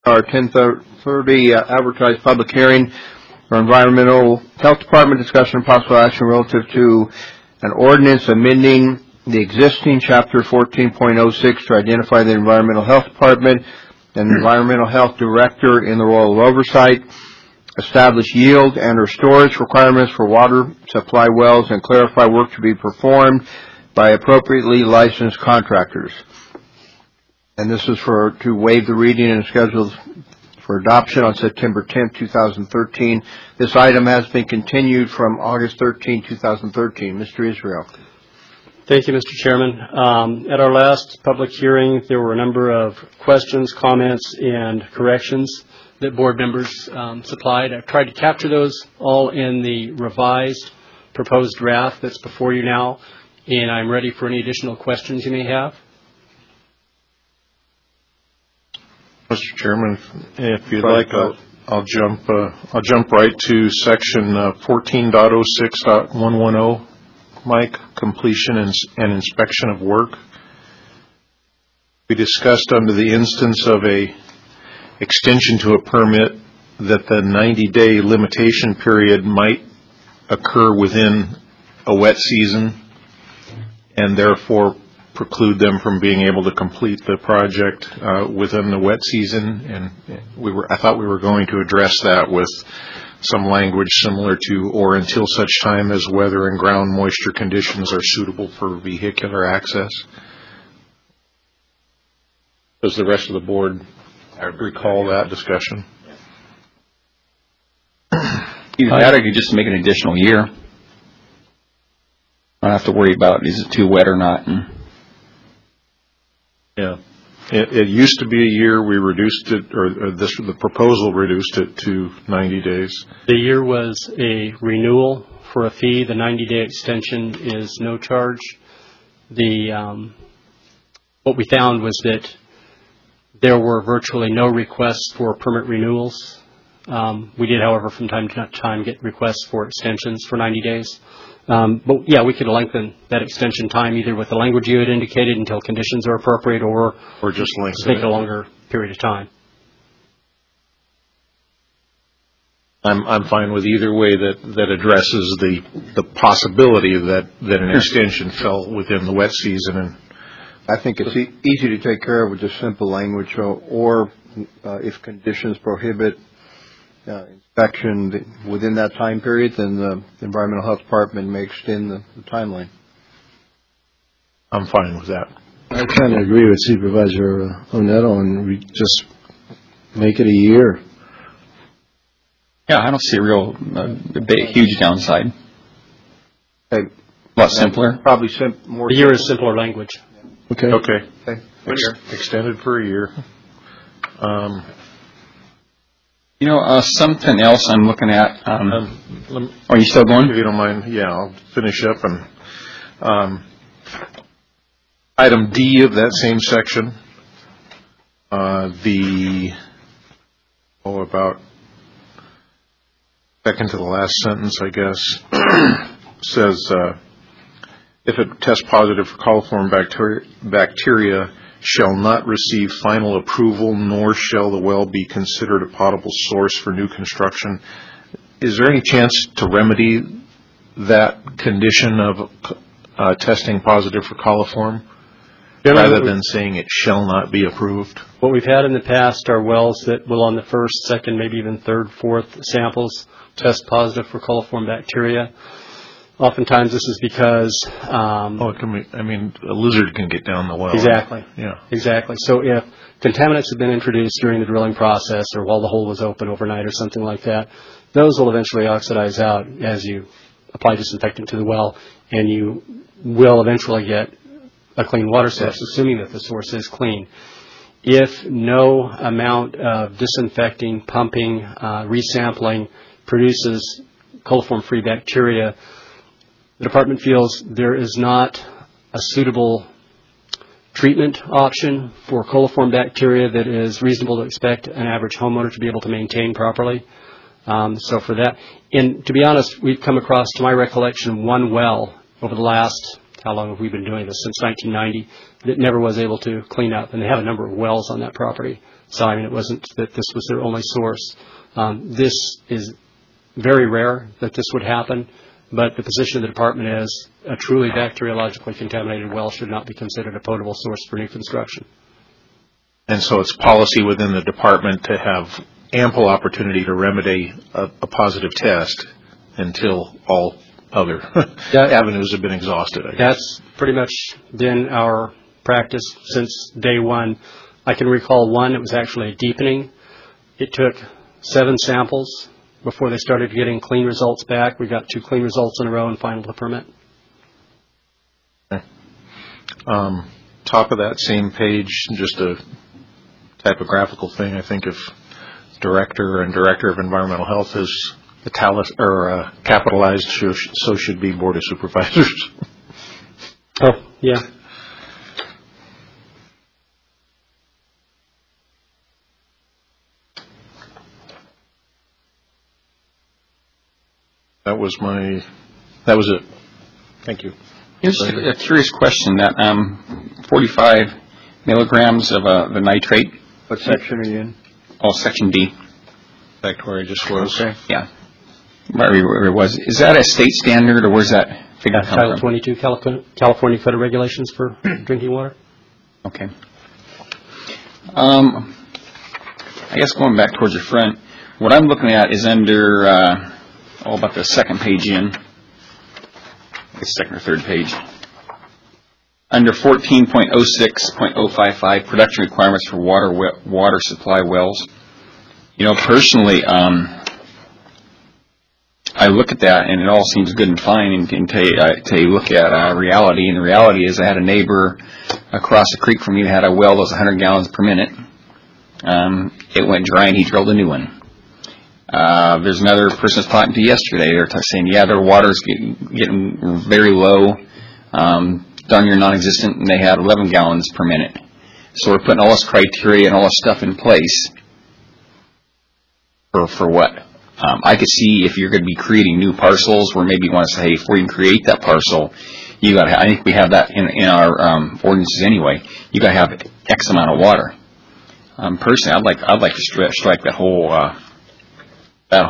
Our 10:30 advertised public hearing for Environmental Health Department discussion and possible action relative to an ordinance amending the existing Chapter 14.06 to identify the Environmental Health Department and the Environmental Health Director in the role of oversight, establish yield and or storage requirements for water supply wells, and clarify work to be performed by appropriately licensed contractors. And this is to waive the reading and scheduled for adoption on September 10, 2013. This item has been continued from August 13, 2013. Mr. Israel. Thank you, Mr. Chairman. At our last public hearing, there were a number of questions, comments, and corrections that board members supplied. I've tried to capture those all in the revised proposed draft that's before you now, and I'm ready for any additional questions you may have. Mr. Chairman, if you'd like, I'll jump right to section 14.06.110, Mike, completion and inspection of work. We discussed under the instance of a extension to a permit that the 90-day limitation period might occur within a wet season and therefore preclude them from being able to complete the project within the wet season. And I thought we were going to address that with some language similar to or until such time as weather and ground moisture conditions are suitable for vehicular access. Does the rest of the board recall that discussion? Either that or you just make an additional year. I don't have to worry about is it too wet or not. Yeah, it used to be a year. We reduced it, the proposal reduced it to 90 days. The year was a renewal for a fee. The 90-day extension is no charge. What we found was that there were virtually no requests for permit renewals. We did, however, from time to time get requests for extensions for 90 days. But yeah, we could lengthen that extension time either with the language you had indicated until conditions are appropriate or just take a longer period of time. I'm fine with either way that addresses the possibility that an extension fell within the wet season. And I think it's easy to take care of with just simple language, or if conditions prohibit inspection within that time period, then the Environmental Health Department may extend the timeline. I'm fine with that. I kind of agree with Supervisor Onetto, and we just make it a year. Yeah, I don't see a huge downside. A lot simpler. Probably more. A year is simpler language. Okay. Extended for a year. Something else I'm looking at. Are you still going? If you don't mind, yeah, I'll finish up. And item D of that same section, about second to the last sentence, I guess, says if it tests positive for coliform bacteria, shall not receive final approval, nor shall the well be considered a potable source for new construction. Is there any chance to remedy that condition of testing positive for coliform rather than saying it shall not be approved? What we've had in the past are wells that will on the first, second, maybe even third, fourth samples test positive for coliform bacteria. Oftentimes this is because... a lizard can get down the well. Exactly. Yeah. Exactly. So if contaminants have been introduced during the drilling process or while the hole was open overnight or something like that, those will eventually oxidize out as you apply disinfectant to the well, and you will eventually get a clean water source, assuming that the source is clean. If no amount of disinfecting, pumping, resampling produces coliform-free bacteria, the department feels there is not a suitable treatment option for coliform bacteria that is reasonable to expect an average homeowner to be able to maintain properly. So for that, and to be honest, we've come across, to my recollection, one well over the last, how long have we been doing this, since 1990, that never was able to clean up, and they have a number of wells on that property. So, I mean, it wasn't that this was their only source. This is very rare that this would happen, but the position of the department is a truly bacteriologically contaminated well should not be considered a potable source for new construction. And so it's policy within the department to have ample opportunity to remedy a positive test until all other avenues have been exhausted, I guess. That's pretty much been our practice since day one. I can recall one, it was actually a deepening. It took 7 samples before they started getting clean results back. We got 2 clean results in a row and finaled the permit. Okay. Top of that same page, just a typographical thing. I think if Director and Director of Environmental Health is capitalized, so should be Board of Supervisors. Oh, yeah. That was it. Thank you. Here's a curious question. That 45 milligrams of the nitrate. What section are you in? Oh, Section D. Back to where I just was. Okay. Yeah. Where it was. Is that a state standard, or where's that figure come Title from? 22, California Code of Regulations for drinking water. Okay. I guess going back towards the front, what I'm looking at is under, about the second page in. The second or third page. Under 14.06.055, production requirements for water supply wells. You know, personally, I look at that and it all seems good and fine until you look at reality. And the reality is I had a neighbor across the creek from me that had a well that was 100 gallons per minute. It went dry and he drilled a new one. There's another person I was talking to yesterday. They're saying, yeah, their water's getting very low, darn near non-existent, and they had 11 gallons per minute. So we're putting all this criteria and all this stuff in place for what? I could see if you're going to be creating new parcels where maybe you want to say, hey, before you can create that parcel, you got to. I think we have that in our ordinances anyway. You got to have X amount of water. Personally, I'd like to strike that whole part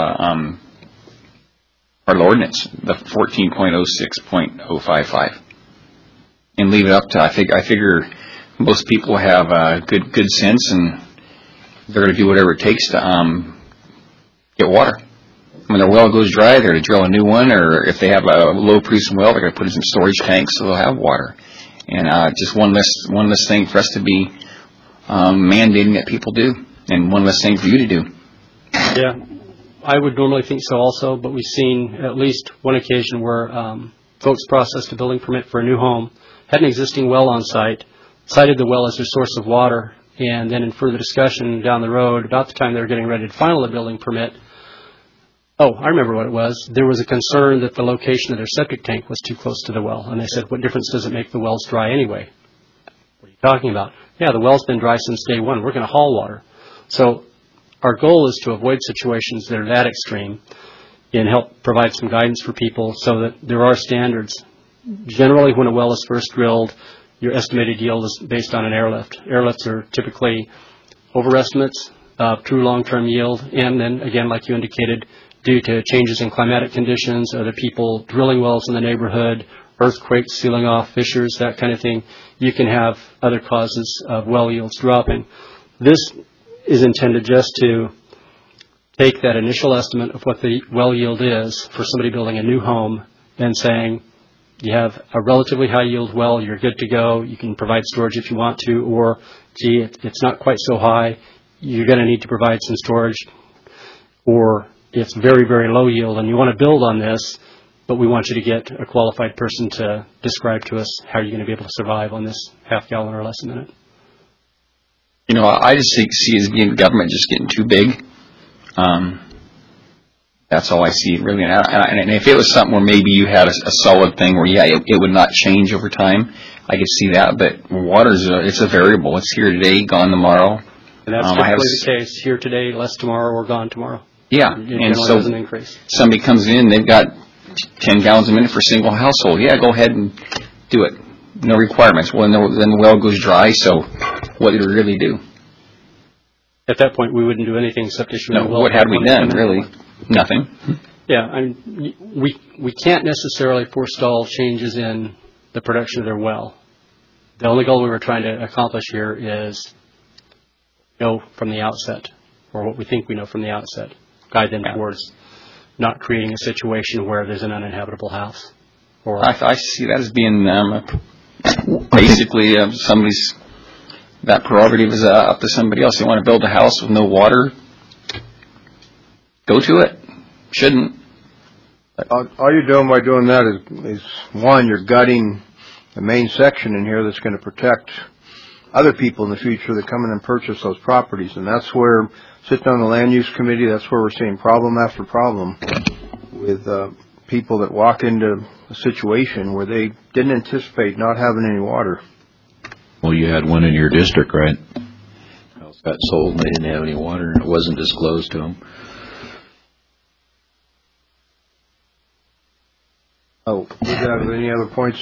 of the ordinance, the 14.06.055, and leave it up to. I figure most people have good sense, and they're going to do whatever it takes to get water. When their well goes dry, they're going to drill a new one, or if they have a low-producing well, they're going to put in some storage tanks so they'll have water. And just one less thing for us to be mandating that people do, and one less thing for you to do. Yeah, I would normally think so also, but we've seen at least one occasion where folks processed a building permit for a new home, had an existing well on site, cited the well as their source of water, and then in further discussion down the road, about the time they were getting ready to final the building permit, I remember what it was. There was a concern that the location of their septic tank was too close to the well, and they said, what difference does it make the wells dry anyway? What are you talking about? Yeah, the well's been dry since day one. We're going to haul water. So our goal is to avoid situations that are that extreme and help provide some guidance for people so that there are standards. Generally, when a well is first drilled, your estimated yield is based on an airlift. Airlifts are typically overestimates of true long-term yield, and then, again, like you indicated, due to changes in climatic conditions, other people drilling wells in the neighborhood, earthquakes sealing off fissures, that kind of thing, you can have other causes of well yields dropping. This is intended just to take that initial estimate of what the well yield is for somebody building a new home and saying, you have a relatively high yield well, you're good to go, you can provide storage if you want to, or, gee, it's not quite so high, you're going to need to provide some storage, or it's very, very low yield and you want to build on this, but we want you to get a qualified person to describe to us how you're going to be able to survive on this half gallon or less a minute. You know, I just see as being government just getting too big. That's all I see, really. And if it was something where maybe you had a solid thing where, yeah, it would not change over time, I could see that. But water's it's a variable. It's here today, gone tomorrow. And that's typically the case. Here today, less tomorrow, or gone tomorrow. Yeah, and so somebody comes in, they've got 10 gallons a minute for a single household. Yeah, go ahead and do it. No requirements. Well, then the well goes dry, so what did it really do? At that point, we wouldn't do anything except issue No, a well. what had we done, really? Nothing. Yeah, I mean, we can't necessarily forestall changes in the production of their well. The only goal we were trying to accomplish here is know from the outset, or what we think we know from the outset, guide them towards not creating a situation where there's an uninhabitable house. Or I see that as being basically somebody's, that prerogative is up to somebody else. You want to build a house with no water, go to it. Shouldn't. All you're doing by doing that is one, you're gutting the main section in here that's going to protect other people in the future that come in and purchase those properties. And that's where, sitting on the land use committee, that's where we're seeing problem after problem with people that walk into a situation where they didn't anticipate not having any water. Well, you had one in your district, right? House got sold and they didn't have any water and it wasn't disclosed to them. Oh, do you have any other points?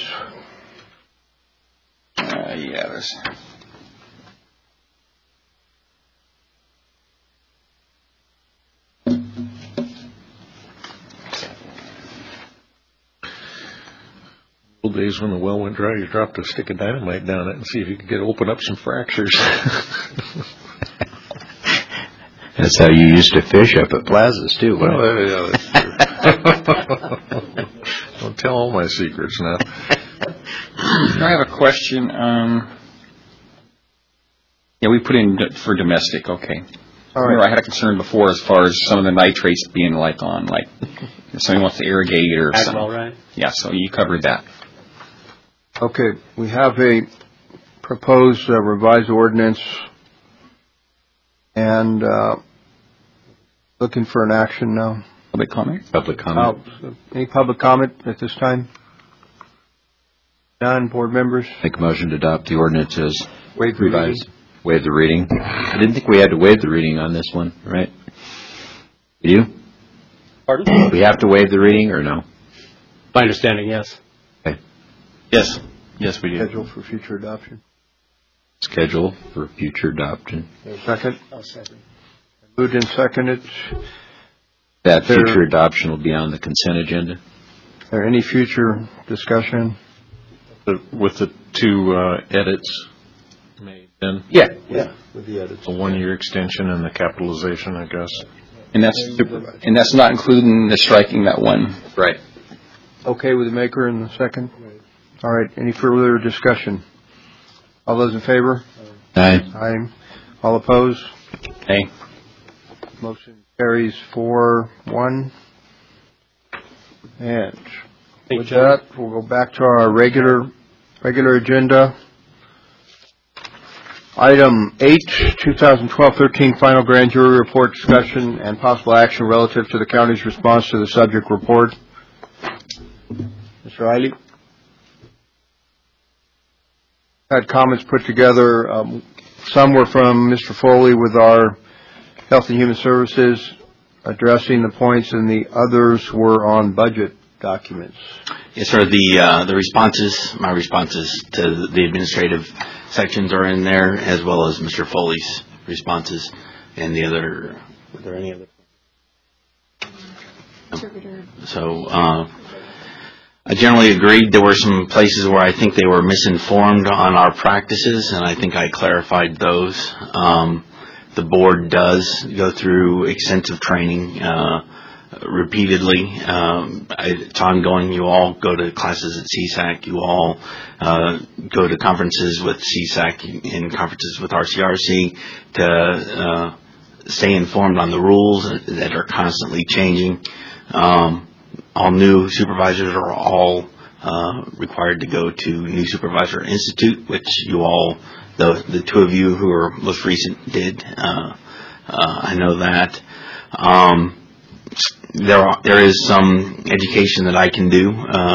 Yeah, there's. Old days when the well went dry, you dropped a stick of dynamite down it and see if you could open up some fractures. That's how you used to fish up at plazas, too. Well, yeah, that's true. Don't tell all my secrets now. I have a question. Yeah, we put in for domestic. Okay. All right. I had a concern before as far as some of the nitrates being like if somebody wants to irrigate or something. Well, right? Yeah, so you covered that. Okay, we have a proposed revised ordinance and looking for an action now. Public comment? Public comment. Any public comment at this time? None, board members? Make a motion to adopt the ordinance as Waive the revised. Waive the reading. I didn't think we had to waive the reading on this one, right? You? Pardon? We have to waive the reading or no? My understanding, yes. Okay. Yes. Yes, we do. Schedule for future adoption. Schedule for future adoption. Second? I'll second. Moved and seconded. That future adoption will be on the consent agenda. Is there any future discussion? With the two edits made then? Yeah. With the edits. A 1-year extension and the capitalization, I guess. And that's not including the striking that one. Right. Okay with the maker and the second? All right, any further discussion? All those in favor? Aye. Aye. All opposed? Okay. Motion carries 4-1. And with that, we'll go back to our regular agenda. Item 8, 2012-13 final grand jury report discussion and possible action relative to the county's response to the subject report. Mr. Eiley? Had comments put together. Some were from Mr. Foley with our Health and Human Services addressing the points, and the others were on budget documents. Yes, sir. The responses, my responses to the administrative sections are in there, as well as Mr. Foley's responses, and the other. Were there any other? So I generally agreed. There were some places where I think they were misinformed on our practices, and I think I clarified those. The board does go through extensive training repeatedly. It's ongoing. You all go to classes at CSAC. You all go to conferences with CSAC and conferences with RCRC to stay informed on the rules that are constantly changing. All new supervisors are all required to go to New Supervisor Institute, which you all, the two of you who are most recent, did. I know that. There is some education that I can do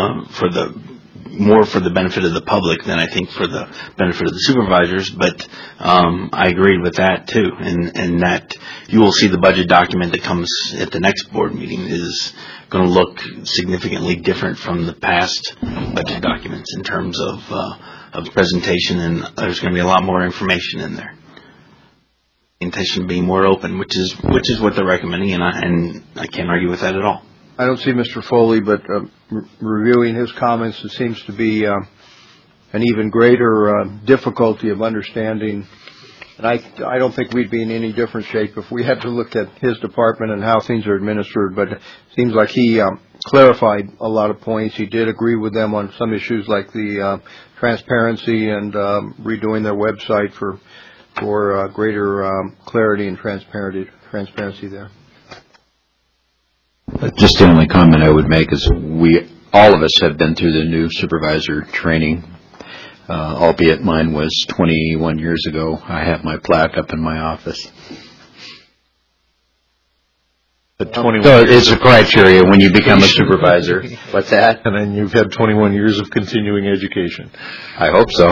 more for the benefit of the public than I think for the benefit of the supervisors, but I agreed with that too, and that you will see the budget document that comes at the next board meeting is going to look significantly different from the past budget documents in terms of presentation, and there's going to be a lot more information in there. intention of being more open, which is what they're recommending, and I can't argue with that at all. I don't see Mr. Foley, but reviewing his comments, it seems to be an even greater difficulty of understanding. And I don't think we'd be in any different shape if we had to look at his department and how things are administered, but it seems like he clarified a lot of points. He did agree with them on some issues like the transparency and redoing their website for greater clarity and transparency there. Just the only comment I would make is all of us have been through the new supervisor training, albeit mine was 21 years ago. I have my plaque up in my office. The 21 So it's a criteria when you become a supervisor. What's that? And then you've had 21 years of continuing education. I hope so.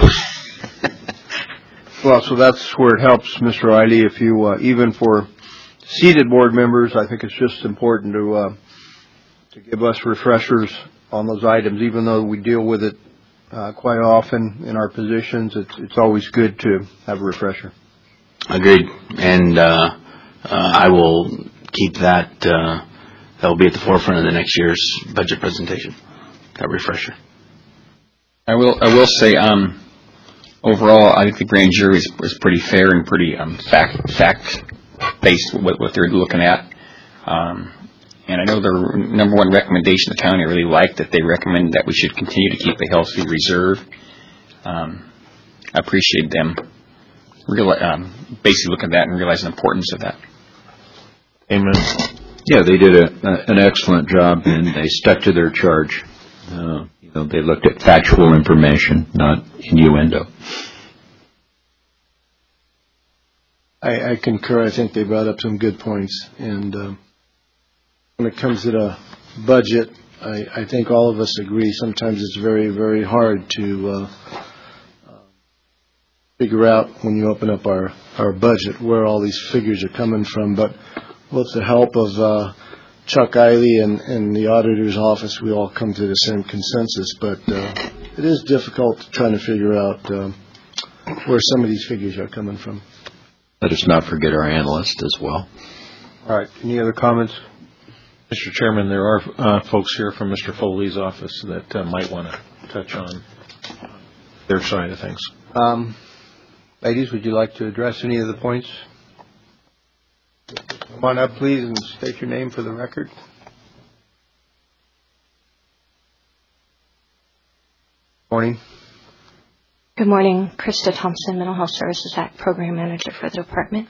Well, so that's where it helps, Mr. Eiley, if you, even for seated board members, I think it's just important to give us refreshers on those items, even though we deal with it quite often in our positions. It's always good to have a refresher. Agreed, and I will keep that. That will be at the forefront of the next year's budget presentation. That refresher. I will say, overall, I think the grand jury was pretty fair and pretty fact-based what they're looking at. And I know their number one recommendation the county really liked, that they recommend that we should continue to keep a healthy reserve. I appreciate them basically looking at that and realizing the importance of that. Amen. Yeah, they did an excellent job, and they stuck to their charge. They looked at factual information, not innuendo. I concur. I think they brought up some good points. And when it comes to the budget, I think all of us agree sometimes it's very, very hard to figure out when you open up our budget where all these figures are coming from. But with the help of Chuck Eiley and the auditor's office, we all come to the same consensus. But it is difficult trying to figure out where some of these figures are coming from. Let us not forget our analyst as well. All right. Any other comments? Mr. Chairman, there are folks here from Mr. Foley's office that might want to touch on their side of things. Ladies, would you like to address any of the points? Come on up, please, and state your name for the record. Morning. Good morning. Krista Thompson, Mental Health Services Act Program Manager for the Department.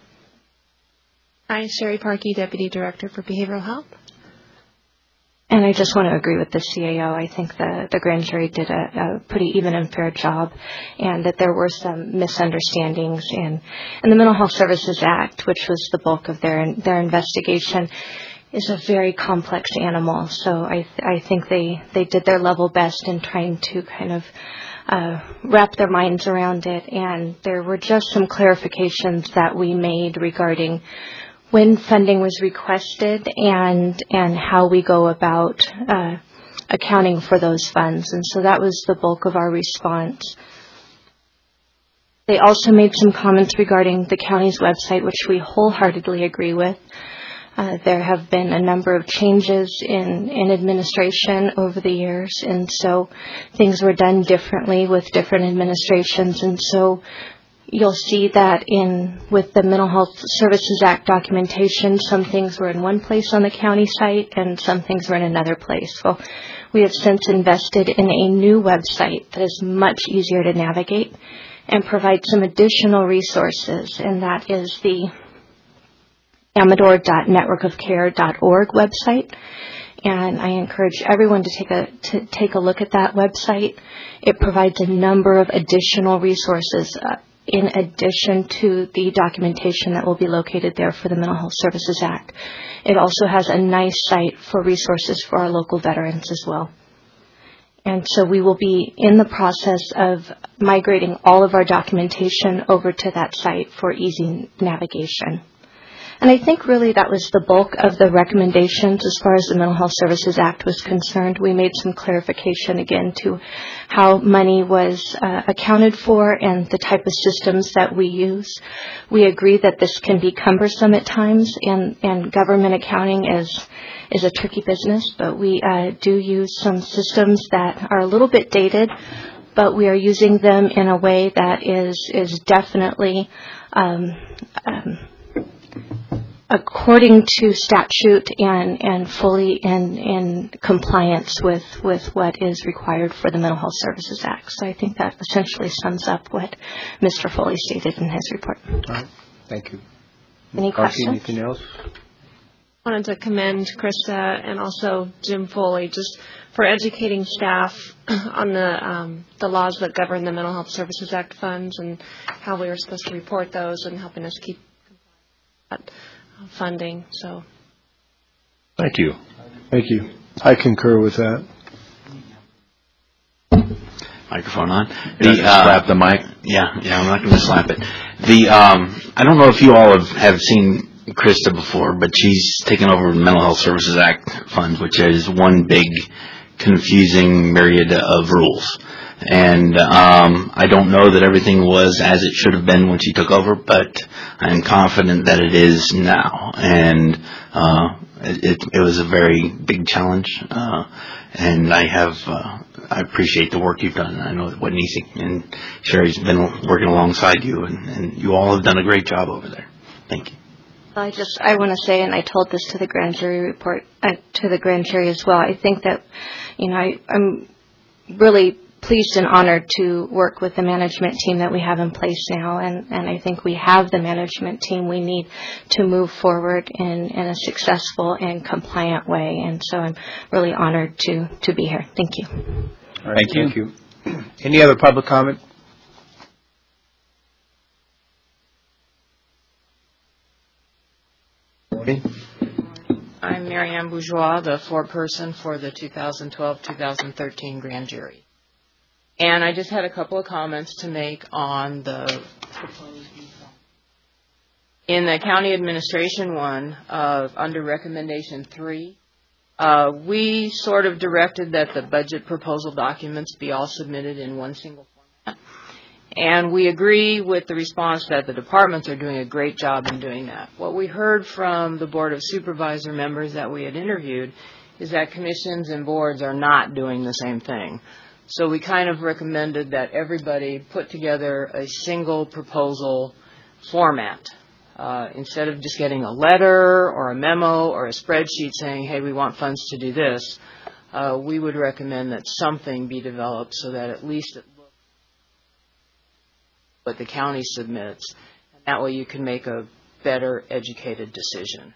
Hi, Sherry Parkey, Deputy Director for Behavioral Health. And I just want to agree with the CAO. I think the grand jury did a pretty even and fair job, and that there were some misunderstandings. And the Mental Health Services Act, which was the bulk of their investigation, is a very complex animal. So I think they did their level best in trying to kind of wrap their minds around it. And there were just some clarifications that we made regarding when funding was requested and how we go about accounting for those funds. And so that was the bulk of our response. They also made some comments regarding the county's website, which we wholeheartedly agree with. There have been a number of changes in administration over the years, and so things were done differently with different administrations. And so you'll see that with the Mental Health Services Act documentation, some things were in one place on the county site and some things were in another place. Well, we have since invested in a new website that is much easier to navigate and provide some additional resources, and that is the amador.networkofcare.org website. And I encourage everyone to take a look at that website. It provides a number of additional resources in addition to the documentation that will be located there for the Mental Health Services Act. It also has a nice site for resources for our local veterans as well. And so we will be in the process of migrating all of our documentation over to that site for easy navigation. And I think really that was the bulk of the recommendations as far as the Mental Health Services Act was concerned. We made some clarification again to how money was accounted for and the type of systems that we use. We agree that this can be cumbersome at times, and government accounting is a tricky business, but we do use some systems that are a little bit dated, but we are using them in a way that is definitely according to statute and fully in compliance with what is required for the Mental Health Services Act. So I think that essentially sums up what Mr. Foley stated in his report. All right. Thank you. Any questions? Anything else? I wanted to commend Krista and also Jim Foley just for educating staff on the laws that govern the Mental Health Services Act funds and how we were supposed to report those and helping us keep that funding. So, Thank you. Thank you. I concur with that. Microphone on. Slap the mic. Yeah, I'm not going to slap it. I don't know if you all have seen Krista before, but she's taken over the Mental Health Services Act funds, which is one big confusing myriad of rules. And I don't know that everything was as it should have been when she took over, but I'm confident that it is now. And it was a very big challenge. And I appreciate the work you've done. I know what Nisi and Sherry's been working alongside you, and you all have done a great job over there. Thank you. I want to say, and I told this to the grand jury report, to the grand jury as well, I think that, I'm really pleased and honored to work with the management team that we have in place now, and I think we have the management team we need to move forward in a successful and compliant way, and so I'm really honored to be here. Thank you. All right, thank you. Any other public comment? I'm Marianne Bourgeois, the foreperson for the 2012-2013 grand jury. And I just had a couple of comments to make on the proposed. In the county administration one, under recommendation 3, we sort of directed that the budget proposal documents be all submitted in one single format. And we agree with the response that the departments are doing a great job in doing that. What we heard from the Board of Supervisor members that we had interviewed is that commissions and boards are not doing the same thing. So we kind of recommended that everybody put together a single proposal format. Instead of just getting a letter or a memo or a spreadsheet saying, hey, we want funds to do this, we would recommend that something be developed so that at least it looks what the county submits. And that way you can make a better educated decision.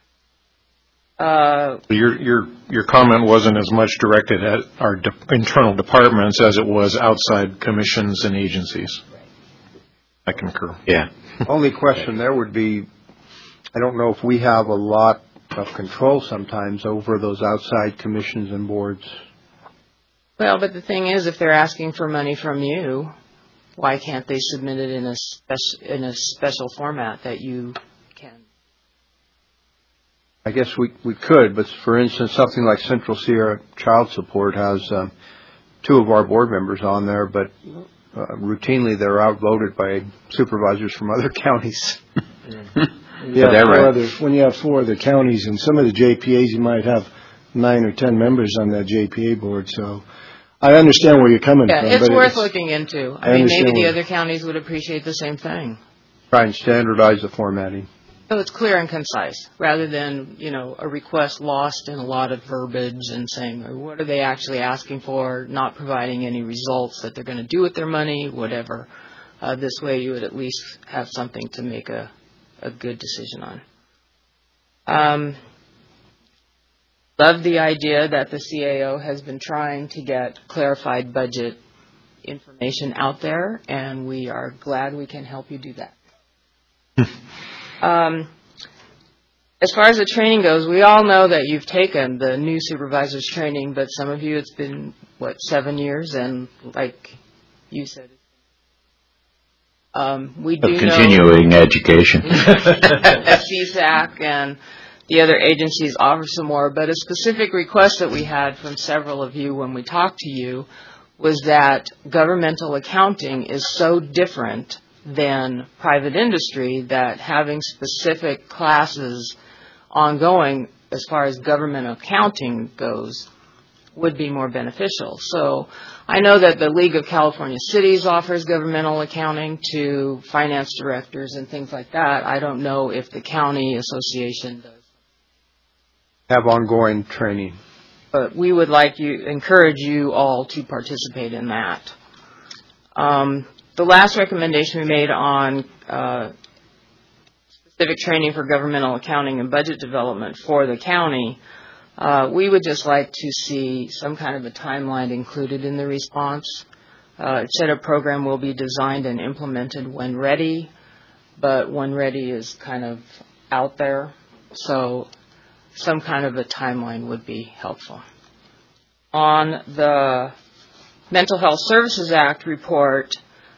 Your comment wasn't as much directed at our internal departments as it was outside commissions and agencies. I concur. Yeah. Only question there would be, I don't know if we have a lot of control sometimes over those outside commissions and boards. Well, but the thing is, if they're asking for money from you, why can't they submit it in a special format that you can? I guess we could, but for instance, something like Central Sierra Child Support has 2 of our board members on there, but routinely they're outvoted by supervisors from other counties. When you have 4 other counties and some of the JPAs, you might have 9 or 10 members on that JPA board. So I understand where you're coming from. Yeah, it's worth looking into. I mean, maybe the other counties would appreciate the same thing. Try and standardize the formatting. So it's clear and concise, rather than, a request lost in a lot of verbiage and saying, what are they actually asking for, not providing any results that they're going to do with their money, whatever. This way you would at least have something to make a good decision on. Love the idea that the CAO has been trying to get clarified budget information out there, and we are glad we can help you do that. As far as the training goes, we all know that you've taken the new supervisors training, but some of you it's been, 7 years, and like you said, We do Of continuing education. that CSAC and the other agencies offer some more, but a specific request that we had from several of you when we talked to you was that governmental accounting is so different than private industry that having specific classes ongoing as far as government accounting goes would be more beneficial. So I know that the League of California Cities offers governmental accounting to finance directors and things like that. I don't know if the county association does. Have ongoing training. But we would encourage you all to participate in that. The last recommendation we made on specific training for governmental accounting and budget development for the county, we would just like to see some kind of a timeline included in the response. It said a program will be designed and implemented when ready, but when ready is kind of out there. So some kind of a timeline would be helpful. On the Mental Health Services Act report,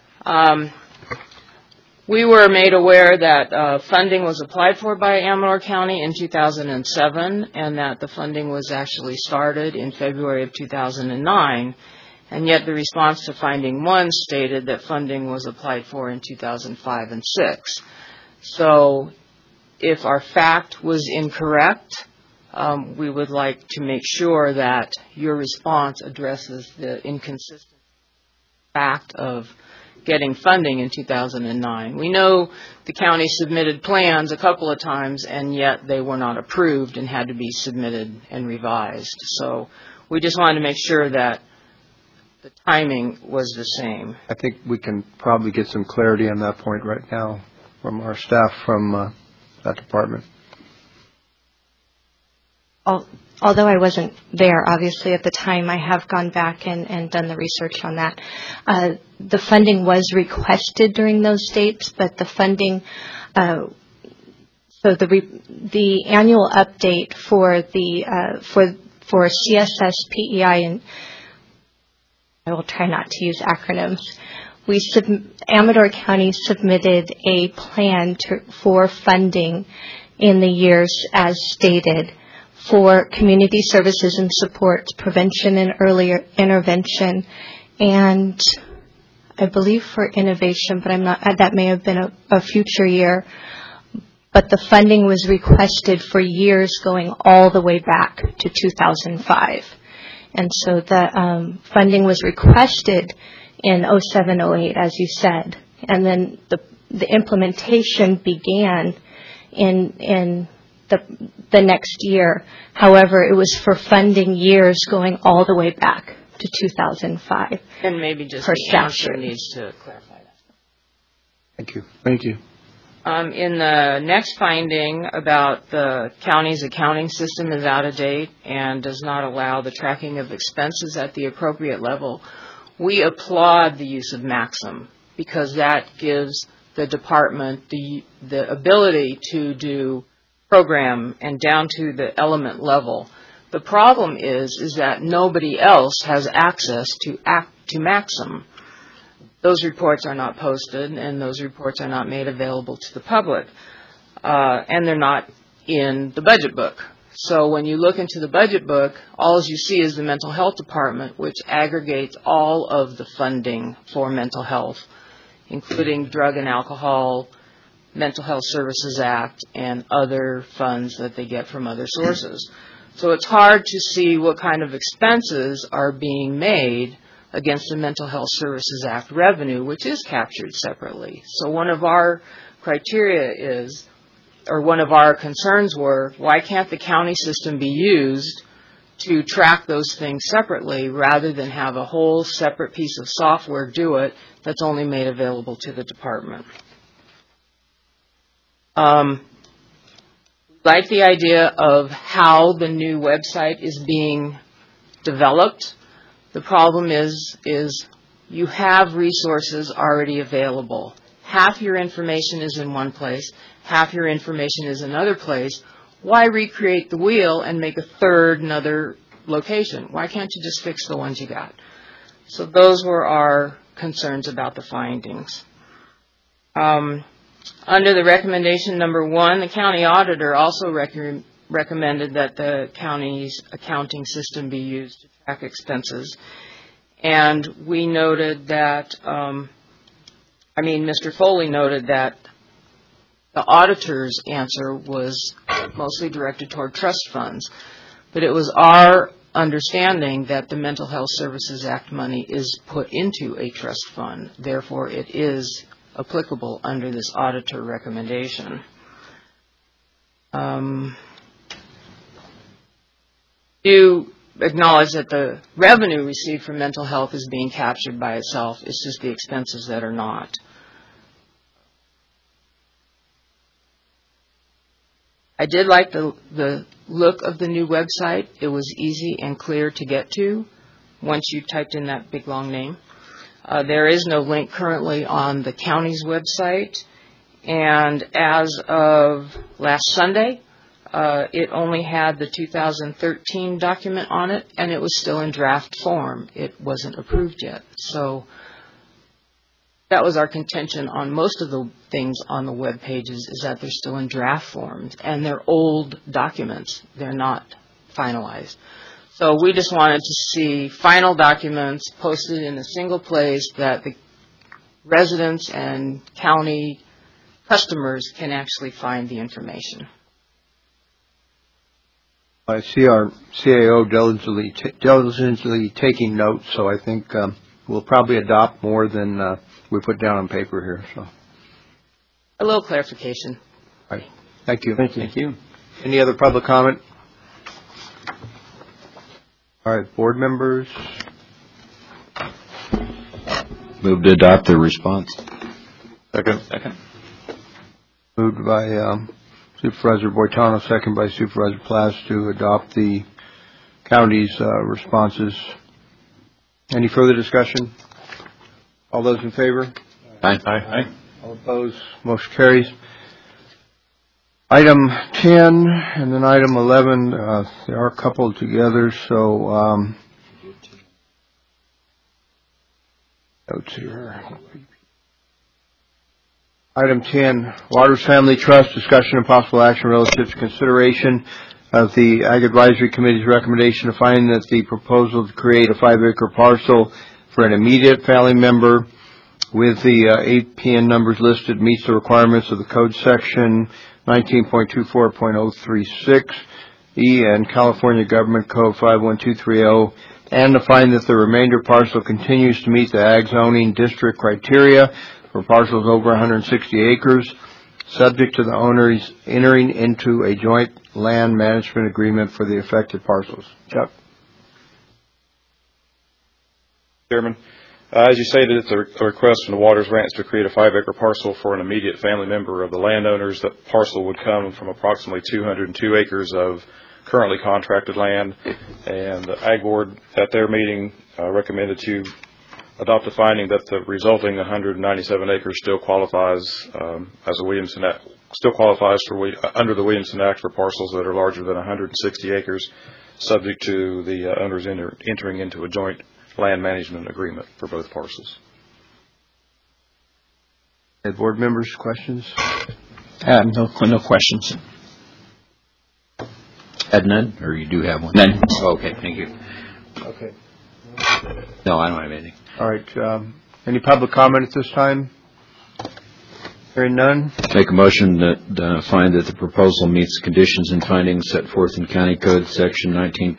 we were made aware that funding was applied for by Amador County in 2007 and that the funding was actually started in February of 2009, and yet the response to finding 1 stated that funding was applied for in 2005 and 6. So if our fact was incorrect, we would like to make sure that your response addresses the inconsistent fact of getting funding in 2009. We know the county submitted plans a couple of times, and yet they were not approved and had to be submitted and revised. So we just wanted to make sure that the timing was the same. I think we can probably get some clarity on that point right now from our staff from that department. Although I wasn't there, obviously, at the time, I have gone back and done the research on that. The funding was requested during those dates, but the funding, so the annual update for the for CSS, PEI, and I will try not to use acronyms. Amador County submitted a plan for funding in the years as stated, for community services and supports, prevention and earlier intervention, and I believe for innovation, but I'm not, that may have been a future year. But the funding was requested for years going all the way back to 2005. And so the funding was requested in 07-08, as you said. And then the implementation began in the next year. However, it was for funding years going all the way back to 2005. And maybe just the answer needs to clarify that. Thank you. Thank you. In the next finding about the county's accounting system is out of date and does not allow the tracking of expenses at the appropriate level, we applaud the use of Maxim because that gives the department the ability to do program and down to the element level. The problem is that nobody else has access to Maxim. Those reports are not posted, and those reports are not made available to the public, and they're not in the budget book. So when you look into the budget book, all you see is the mental health department, which aggregates all of the funding for mental health, including drug and alcohol, Mental Health Services Act, and other funds that they get from other sources. So it's hard to see what kind of expenses are being made against the Mental Health Services Act revenue, which is captured separately. So one of our criteria is, or one of our concerns were, why can't the county system be used to track those things separately rather than have a whole separate piece of software do it that's only made available to the department? Like the idea of how the new website is being developed. The problem is you have resources already available. Half your information is in one place, half your information is in another place. Why recreate the wheel and make a third another location? Why can't you just fix the ones you got? So those were our concerns about the findings. Under the recommendation number 1, the county auditor also recommended that the county's accounting system be used to track expenses. And we noted that, Mr. Foley noted that the auditor's answer was mostly directed toward trust funds. But it was our understanding that the Mental Health Services Act money is put into a trust fund. Therefore, it is applicable under this auditor recommendation. You acknowledge that the revenue received from mental health is being captured by itself. It's just the expenses that are not. I did like the look of the new website. It was easy and clear to get to once you typed in that big long name. There is no link currently on the county's website, and as of last Sunday, it only had the 2013 document on it, and it was still in draft form. It wasn't approved yet. So that was our contention on most of the things on the web pages, is that they're still in draft forms, and they're old documents. They're not finalized. So we just wanted to see final documents posted in a single place that the residents and county customers can actually find the information. I see our CAO diligently taking notes, so I think we'll probably adopt more than we put down on paper here. So, a little clarification. All right. Thank you. Thank you. Any other public comment? All right, board members. Move to adopt the response. Second. Moved by Supervisor Boitano, second by Supervisor Plas to adopt the county's responses. Any further discussion? All those in favor? Aye. All opposed? Motion carries. Item 10 and then item 11, they are coupled together, so notes here. Item 10, Waters Family Trust, discussion and possible action relative to consideration of the Ag Advisory Committee's recommendation to find that the proposal to create a 5-acre parcel for an immediate family member with the APN numbers listed meets the requirements of the code section 19.24.036E and California Government Code 51230, and to find that the remainder parcel continues to meet the Ag Zoning District criteria for parcels over 160 acres, subject to the owners entering into a joint land management agreement for the affected parcels. Chuck? Chairman, as you stated, it's a request from the Waters Ranch to create a 5-acre parcel for an immediate family member of the landowners. That parcel would come from approximately 202 acres of currently contracted land, and the Ag Board at their meeting recommended to adopt a finding that the resulting 197 acres still qualifies as a Williamson Act, still qualifies for under the Williamson Act for parcels that are larger than 160 acres, subject to the owners entering into a joint land management agreement for both parcels. Hey, board members, questions? No questions. Had none, or you do have one? None. Oh, okay, thank you. Okay. No, I don't have anything. All right. Any public comment at this time? Hearing none. Make a motion that find that the proposal meets conditions and findings set forth in County Code Section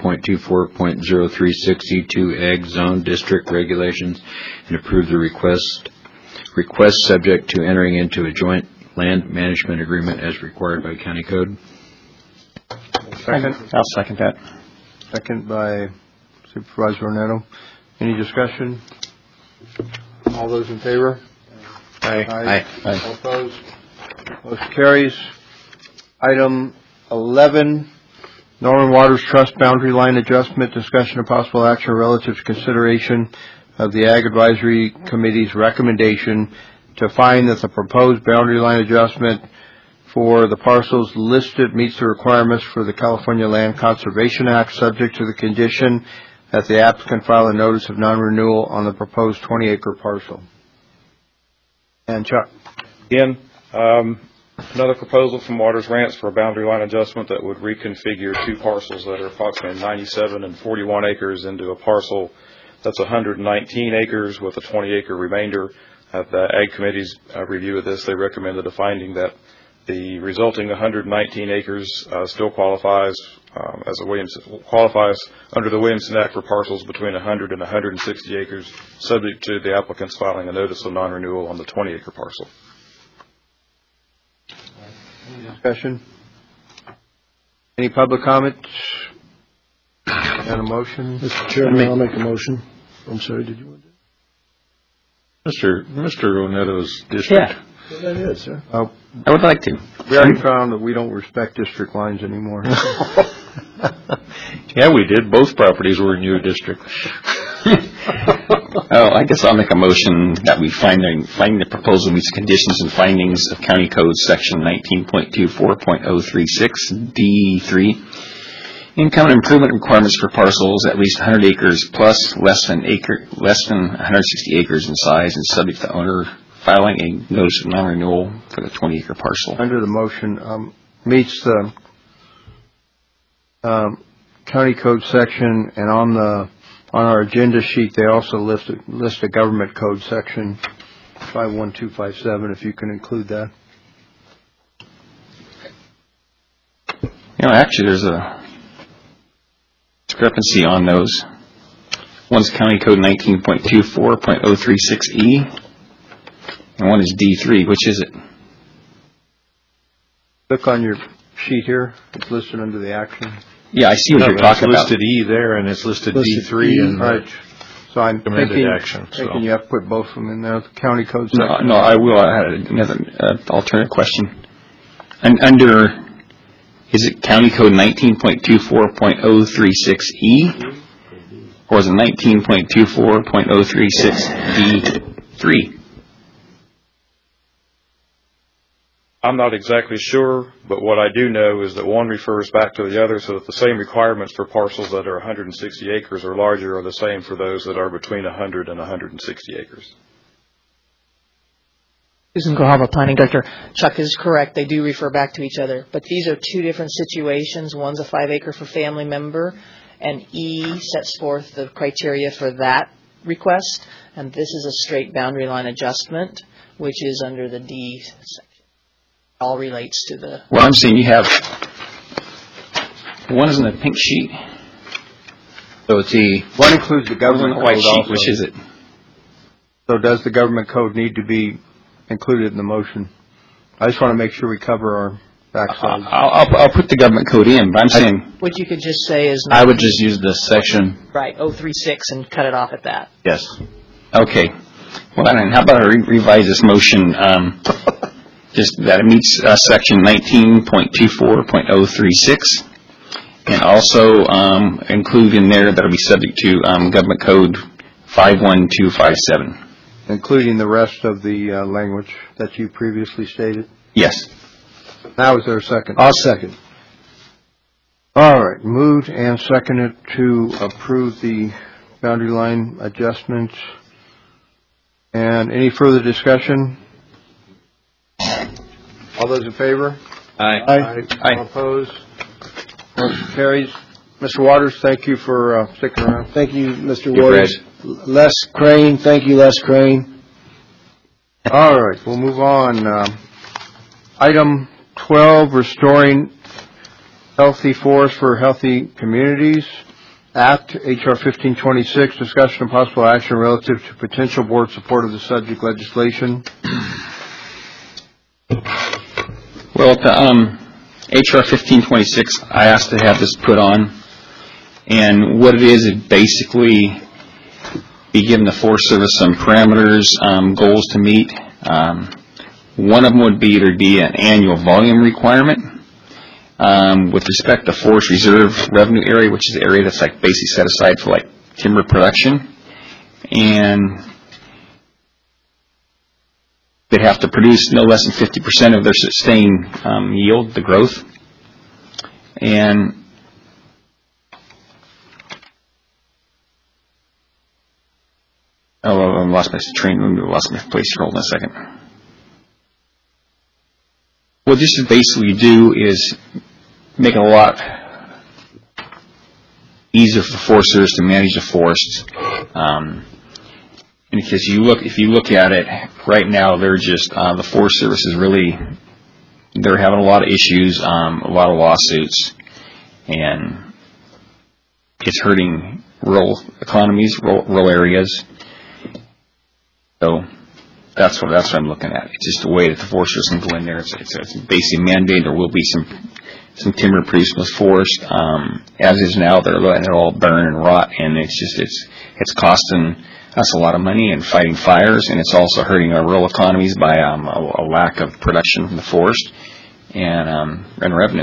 19.24.036E2 Ag Zone District Regulations, and approve the request subject to entering into a joint land management agreement as required by County Code. Second. I'll second that. Second by Supervisor Ornetto. Any discussion? All those in favor? Aye. All opposed? Motion carries. Item 11, Norman Waters Trust Boundary Line Adjustment, discussion of possible action relative to consideration of the Ag Advisory Committee's recommendation to find that the proposed boundary line adjustment for the parcels listed meets the requirements for the California Land Conservation Act, subject to the condition that the applicant file a notice of non-renewal on the proposed 20-acre parcel. And Chuck. Again, another proposal from Waters Ranch for a boundary line adjustment that would reconfigure two parcels that are approximately 97 and 41 acres into a parcel that's 119 acres with a 20-acre remainder. At the Ag Committee's review of this, they recommended a finding that the resulting 119 acres still qualifies qualifies under the Williamson Act for parcels between 100 and 160 acres, subject to the applicants filing a notice of non-renewal on the 20-acre parcel. Any discussion? Any public comments? And a motion? Mr. Chairman, I'll make a motion. I'm sorry, did you want to? Mr. Oneto's district. Yeah. Well, that is, sir. I would like to. We already found that we don't respect district lines anymore. Yeah, we did. Both properties were in your district. I guess I'll make a motion that we find the proposal meets conditions and findings of County Code Section 19.24.036 D3. Income and improvement requirements for parcels at least 100 acres plus less than 160 acres in size and subject to owner filing a notice of non-renewal for the 20-acre parcel. Under the motion, meets the county code section, and on our agenda sheet they also list a government code section 51257. If you can include that. Actually, there's a discrepancy on those. One's County Code 19.24.036E, and one is D3. Which is it? Look on your sheet here. It's listed under the action. Yeah, I see what you're talking about. It's listed E there, and it's listed D3 and right. So I'm thinking you have to put both of them in there. The county code section. No, I will. I had another alternate question. And under, is it County Code 19.24.036E, or is it 19.24.036D3? I'm not exactly sure, but what I do know is that one refers back to the other, so that the same requirements for parcels that are 160 acres or larger are the same for those that are between 100 and 160 acres. Susan Grijalva, Planning Director. Chuck is correct. They do refer back to each other. But these are two different situations. One's a 5-acre for family member, and E sets forth the criteria for that request. And this is a straight boundary line adjustment, which is under the D section. All relates to the... Well, I'm saying you have... One is in the pink sheet. So it's E. One includes the government code white sheet. also. Which is it? So does the government code need to be included in the motion? I just want to make sure we cover our backside. I'll put the government code in, but I'm saying... What you could just say is... I would just use the section... Right, 036 and cut it off at that. Yes. Okay. Well, then how about I revise this motion... just that it meets section 19.24.036, and also include in there that will be subject to government code 51257. Including the rest of the language that you previously stated? Yes. Now is there a second? I'll second. All right. Moved and seconded to approve the boundary line adjustment. And any further discussion? All those in favor? Aye. All opposed? Motion carries. Mr. Waters, thank you for sticking around. Thank you, Mr. Waters. Les Crane, thank you, Les Crane. All right, we'll move on. Item 12, Restoring Healthy Forests for Healthy Communities Act, H.R. 1526, discussion of possible action relative to potential board support of the subject legislation. Well, the H.R. 1526, I asked to have this put on, and what it is, it basically be given the Forest Service some parameters, goals to meet. One of them would be there'd be an annual volume requirement with respect to Forest Reserve Revenue Area, which is the area that's like basically set aside for like timber production, and they'd have to produce no less than 50% of their sustained yield, the growth. And I lost my train. Lost my place here. Hold on a second. What this is basically do is make it a lot easier for the Forest Service to manage the forests. And because if you look at it right now, they're just the Forest Service is really, they're having a lot of issues, a lot of lawsuits, and it's hurting rural economies, rural areas. So that's what I'm looking at. It's just a way that the Forest Service can go in there. It's basically mandated. There will be some timber produced in the forest. As is now, they're letting it all burn and rot, and it's costing us a lot of money and fighting fires, and it's also hurting our rural economies by a lack of production from the forest and revenue.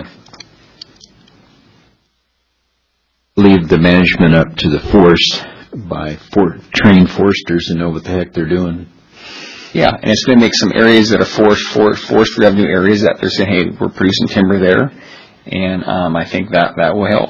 Leave the management up to the forest by trained foresters to know what the heck they're doing. Yeah, and it's going to make some areas that are forest revenue areas that they're saying, hey, we're producing timber there, and I think that will help.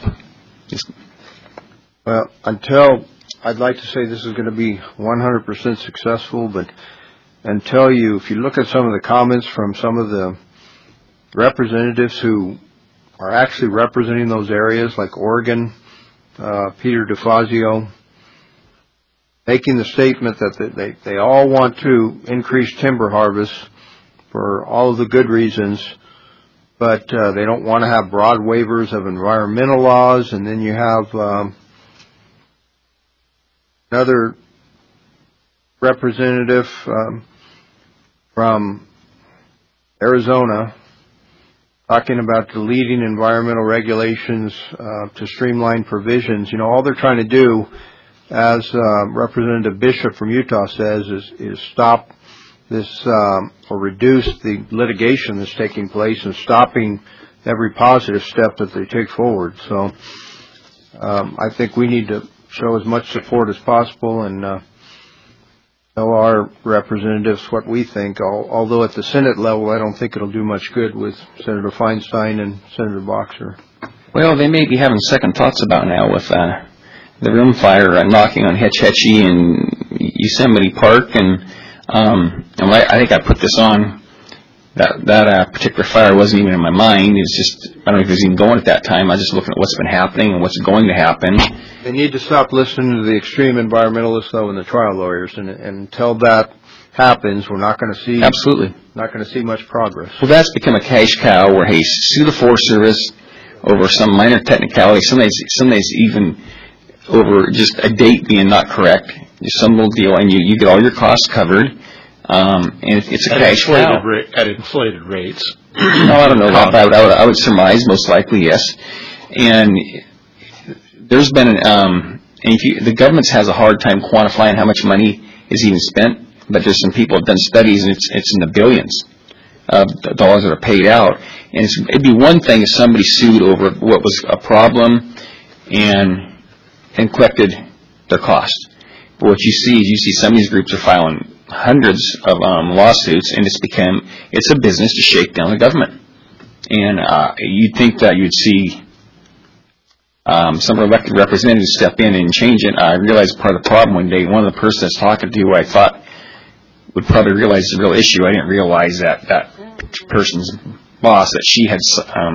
Well, I'd like to say this is going to be 100% successful, but if you look at some of the comments from some of the representatives who are actually representing those areas, like Oregon, Peter DeFazio, making the statement that they all want to increase timber harvest for all of the good reasons, but they don't want to have broad waivers of environmental laws. And then you have another representative from Arizona talking about deleting environmental regulations to streamline provisions. You know, all they're trying to do, as Representative Bishop from Utah says, is stop this or reduce the litigation that's taking place and stopping every positive step that they take forward. So I think we need to show as much support as possible and tell our representatives what we think. Although at the Senate level, I don't think it'll do much good with Senator Feinstein and Senator Boxer. Well, they may be having second thoughts about now with the rim fire knocking on Hetch Hetchy and Yosemite Park, and I think I put this on. That particular fire wasn't even in my mind. It was just, I don't know if it was even going at that time. I was just looking at what's been happening and what's going to happen. They need to stop listening to the extreme environmentalists, though, and the trial lawyers. And until that happens, we're not going to see not going to see much progress. Well, that's become a cash cow where, hey, sue the Forest Service over some minor technicality. Sometimes even over just a date being not correct. Just some little deal, and you get all your costs covered. And it's a cash cow. At inflated rates. No, I don't know about that. I would surmise, most likely, yes. And there's been the government has a hard time quantifying how much money is even spent, but there's some people have done studies, and it's in the billions of dollars that are paid out. And it'd be one thing if somebody sued over what was a problem and collected their cost. But what you see some of these groups are filing hundreds of lawsuits, and it's a business to shake down the government. And you'd think that you'd see some elected representatives step in and change it. I realized part of the problem one day. One of the persons I was talking to, who I thought would probably realize the real issue, I didn't realize that person's boss, that she had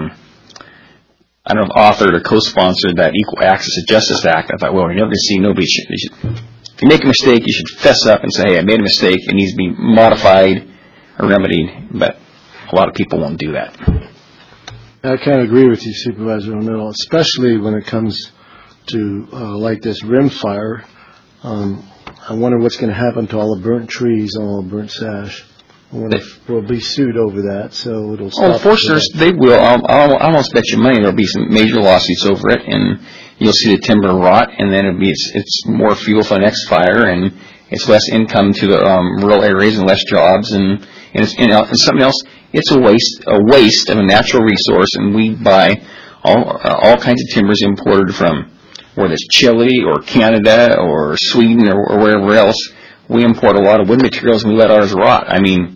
authored or co-sponsored that Equal Access to Justice Act. I thought, well, you're never going to see nobody. If you make a mistake, you should fess up and say, hey, I made a mistake. It needs to be modified or remedied. But a lot of people won't do that. I kind of agree with you, Supervisor O'Neill, especially when it comes to like this rim fire. I wonder what's going to happen to all the burnt trees and all the burnt sash. I wonder if we'll be sued over that, so it'll stop. Oh, Foresters, they will. I'll almost bet you money there'll be some major lawsuits over it, and you'll see the timber rot, and then it's more fuel for the next fire, and it's less income to the rural areas and less jobs, and something else. It's a waste of a natural resource, and we buy all kinds of timbers imported from whether it's Chile or Canada or Sweden or wherever else. We import a lot of wood materials and we let ours rot. I mean,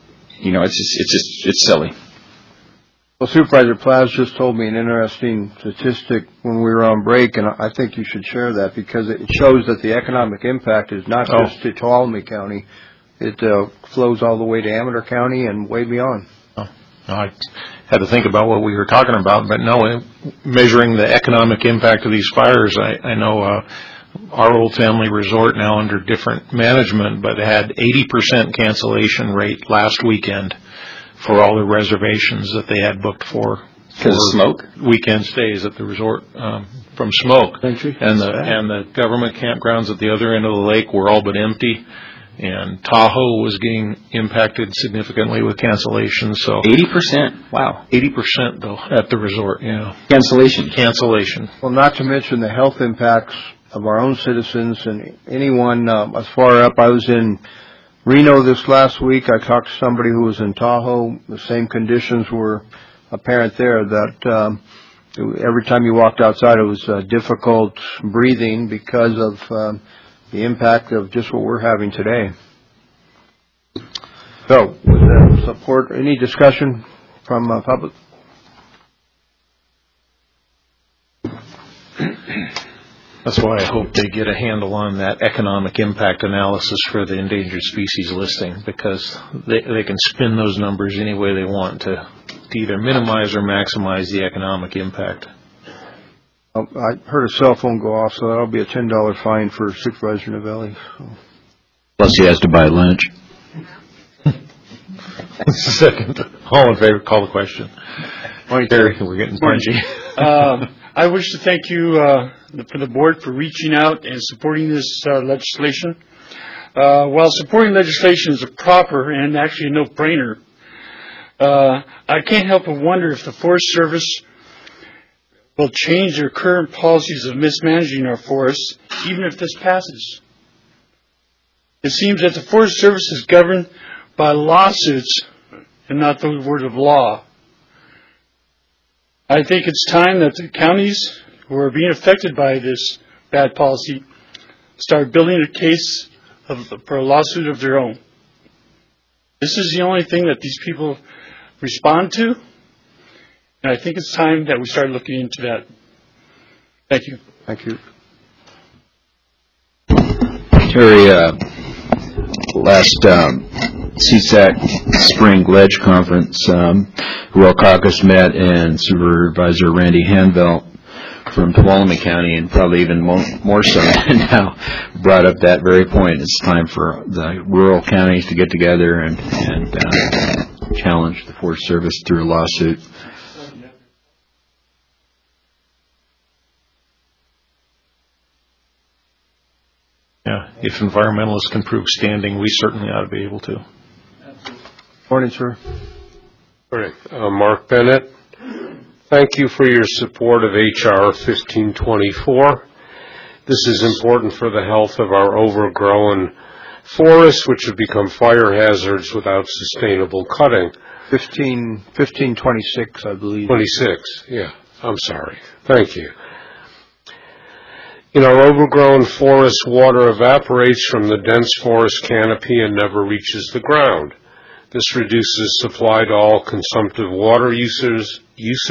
it's silly. Well, Supervisor Plaz just told me an interesting statistic when we were on break, and I think you should share that because it shows that the economic impact is not just to Tuolumne County. It flows all the way to Amador County and way beyond. I had to think about what we were talking about, but no, measuring the economic impact of these fires, I know our Old Family Resort now under different management, but had 80% cancellation rate last weekend for all the reservations that they had booked for. Because of smoke? Weekend stays at the resort from smoke. And the government campgrounds at the other end of the lake were all but empty. And Tahoe was getting impacted significantly with cancellations. So 80%? Wow. 80% though at the resort, yeah. Cancellation. Well, not to mention the health impacts of our own citizens and anyone as far up. I was in Reno this last week. I talked to somebody who was in Tahoe. The same conditions were apparent there, that every time you walked outside it was difficult breathing because of the impact of just what we're having today. So, with that support, any discussion from public? That's why I hope they get a handle on that economic impact analysis for the endangered species listing, because they can spin those numbers any way they want to either minimize or maximize the economic impact. I heard a cell phone go off, so that'll be a $10 fine for Supervisor Novelli. So. Plus he has to buy lunch. Second. All in favor, call the question. Terry, we're getting punchy. I wish to thank you for the board for reaching out and supporting this legislation. While supporting legislation is a proper and actually a no-brainer, I can't help but wonder if the Forest Service will change their current policies of mismanaging our forests, even if this passes. It seems that the Forest Service is governed by lawsuits and not the word of law. I think it's time that the counties who are being affected by this bad policy start building a case for a lawsuit of their own. This is the only thing that these people respond to, and I think it's time that we start looking into that. Thank you. Thank you. Terry, last CSAC Spring Ledge Conference, Rural Caucus met and Supervisor Randy Hanvelt from Tuolumne County, and probably even more so now, brought up that very point. It's time for the rural counties to get together and challenge the Forest Service through a lawsuit. Yeah, if environmentalists can prove standing, we certainly ought to be able to. Morning, sir. Morning. Mark Bennett. Thank you for your support of H.R. 1524. This is important for the health of our overgrown forests, which have become fire hazards without sustainable cutting. 1526, I believe. 26, yeah. I'm sorry. Thank you. In our overgrown forests, water evaporates from the dense forest canopy and never reaches the ground. This reduces supply to all consumptive water users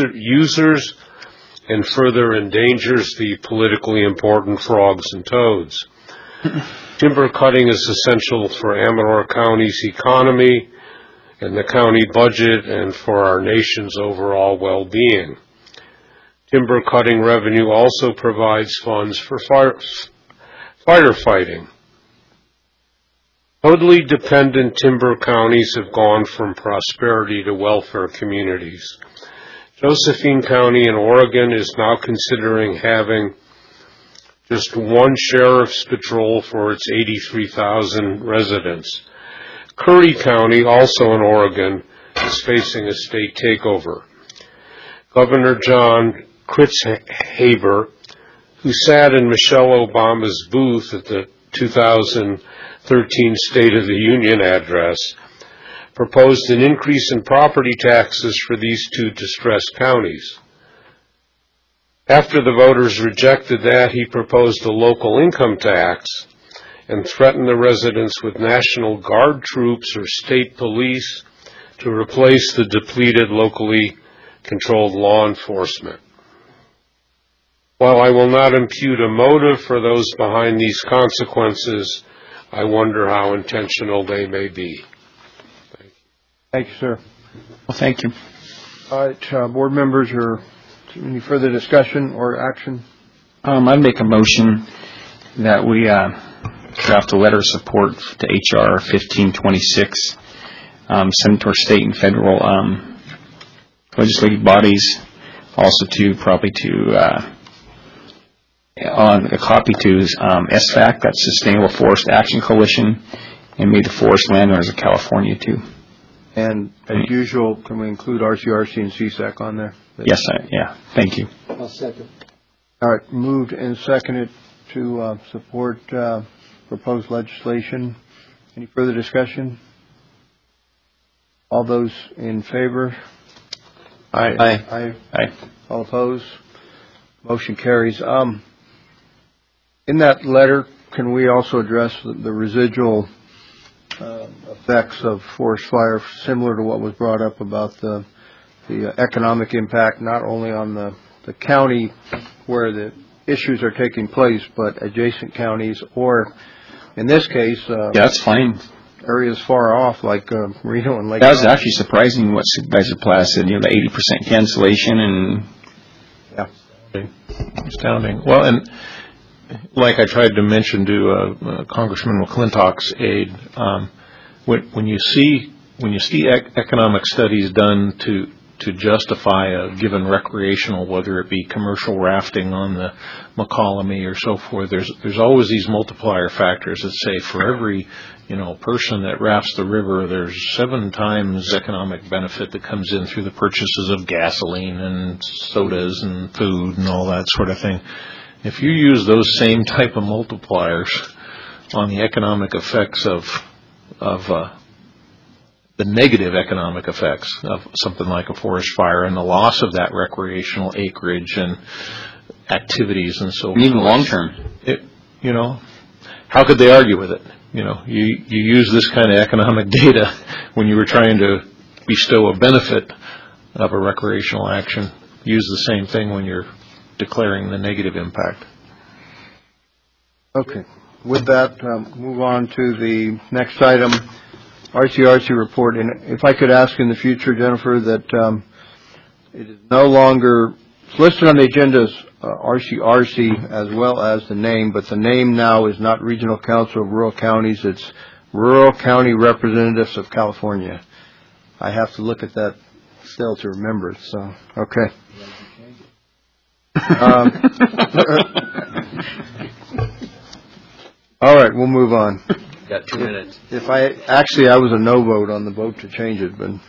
and further endangers the politically important frogs and toads. Timber cutting is essential for Amador County's economy and the county budget and for our nation's overall well-being. Timber cutting revenue also provides funds for firefighting. Totally dependent timber counties have gone from prosperity to welfare communities. Josephine County in Oregon is now considering having just one sheriff's patrol for its 83,000 residents. Curry County, also in Oregon, is facing a state takeover. Governor John Kritzhaber, who sat in Michelle Obama's booth at the 2013 State of the Union address, proposed an increase in property taxes for these two distressed counties. After the voters rejected that, he proposed a local income tax and threatened the residents with National Guard troops or state police to replace the depleted locally controlled law enforcement. While I will not impute a motive for those behind these consequences, I wonder how intentional they may be. Thank you, sir. Well, thank you. All right, board members, or any further discussion or action? I'd make a motion that we draft a letter of support to H.R. 1526, send to our state and federal legislative bodies, also to probably to on a copy to SFAC, that's Sustainable Forest Action Coalition, and maybe the Forest Landowners of California too. And as usual, can we include RCRC and CSAC on there? Yes, yeah. Thank you. I'll second. All right, moved and seconded to support proposed legislation. Any further discussion? All those in favor? Aye. Aye. Aye. All opposed? Motion carries. In that letter, can we also address the residual effects of forest fire, similar to what was brought up about the economic impact, not only on the county where the issues are taking place, but adjacent counties, or in this case, yeah, that's fine. Areas far off like Reno and Lake. That was actually surprising what Supervisor Platt said. The 80% cancellation and astounding. Well, and like I tried to mention to Congressman McClintock's aide, when you see economic studies done to justify a given recreational, whether it be commercial rafting on the McCollum or so forth, there's always these multiplier factors that say for every person that rafts the river, there's 7 times economic benefit that comes in through the purchases of gasoline and sodas and food and all that sort of thing. If you use those same type of multipliers on the economic effects of the negative economic effects of something like a forest fire and the loss of that recreational acreage and activities and so forth. Even long term. How could they argue with it? You use this kind of economic data when you were trying to bestow a benefit of a recreational action. Use the same thing when you're declaring the negative impact. Okay. With that, move on to the next item, RCRC report. And if I could ask in the future, Jennifer, that it is no longer listed on the agenda as RCRC as well as the name, but the name now is not Regional Council of Rural Counties. It's Rural County Representatives of California. I have to look at that still to remember it, so, okay. All right, we'll move on. Got 2 minutes. I was a no vote on the vote to change it, but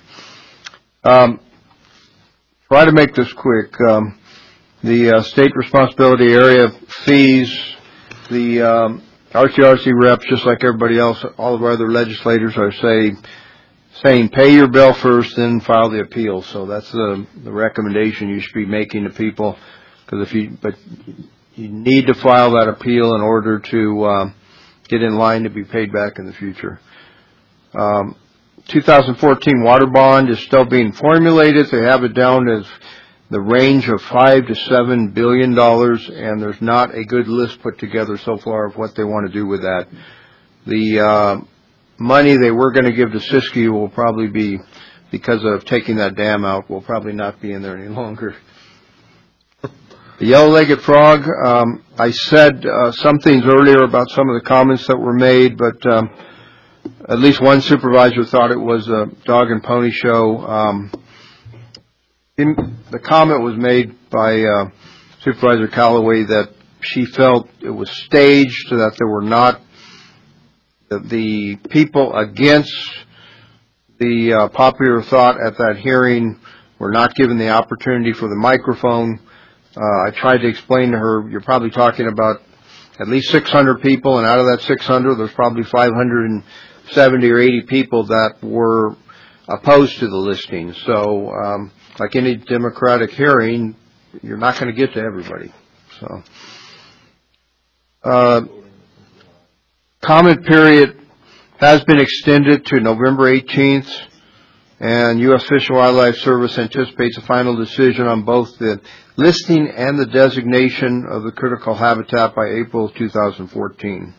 try to make this quick. The state responsibility area fees, the RCRC reps, just like everybody else, all of our other legislators are saying pay your bill first, then file the appeal. So that's the recommendation you should be making to people, because but you need to file that appeal in order to get in line to be paid back in the future. 2014 water bond is still being formulated. They have it down as the range of $5 to $7 billion, and there's not a good list put together so far of what they want to do with that. The money they were going to give to Siskiyou will probably be, because of taking that dam out, will probably not be in there any longer. The yellow-legged frog, I said some things earlier about some of the comments that were made, but at least one supervisor thought it was a dog and pony show. The comment was made by Supervisor Callaway that she felt it was staged, that there were not the people against the popular thought at that hearing were not given the opportunity for the microphone. I tried to explain to her, you're probably talking about at least 600 people, and out of that 600, there's probably 570 or 80 people that were opposed to the listing. So, like any democratic hearing, you're not going to get to everybody. So, comment period has been extended to November 18th, and U.S. Fish and Wildlife Service anticipates a final decision on both the listing and the designation of the critical habitat by April 2014.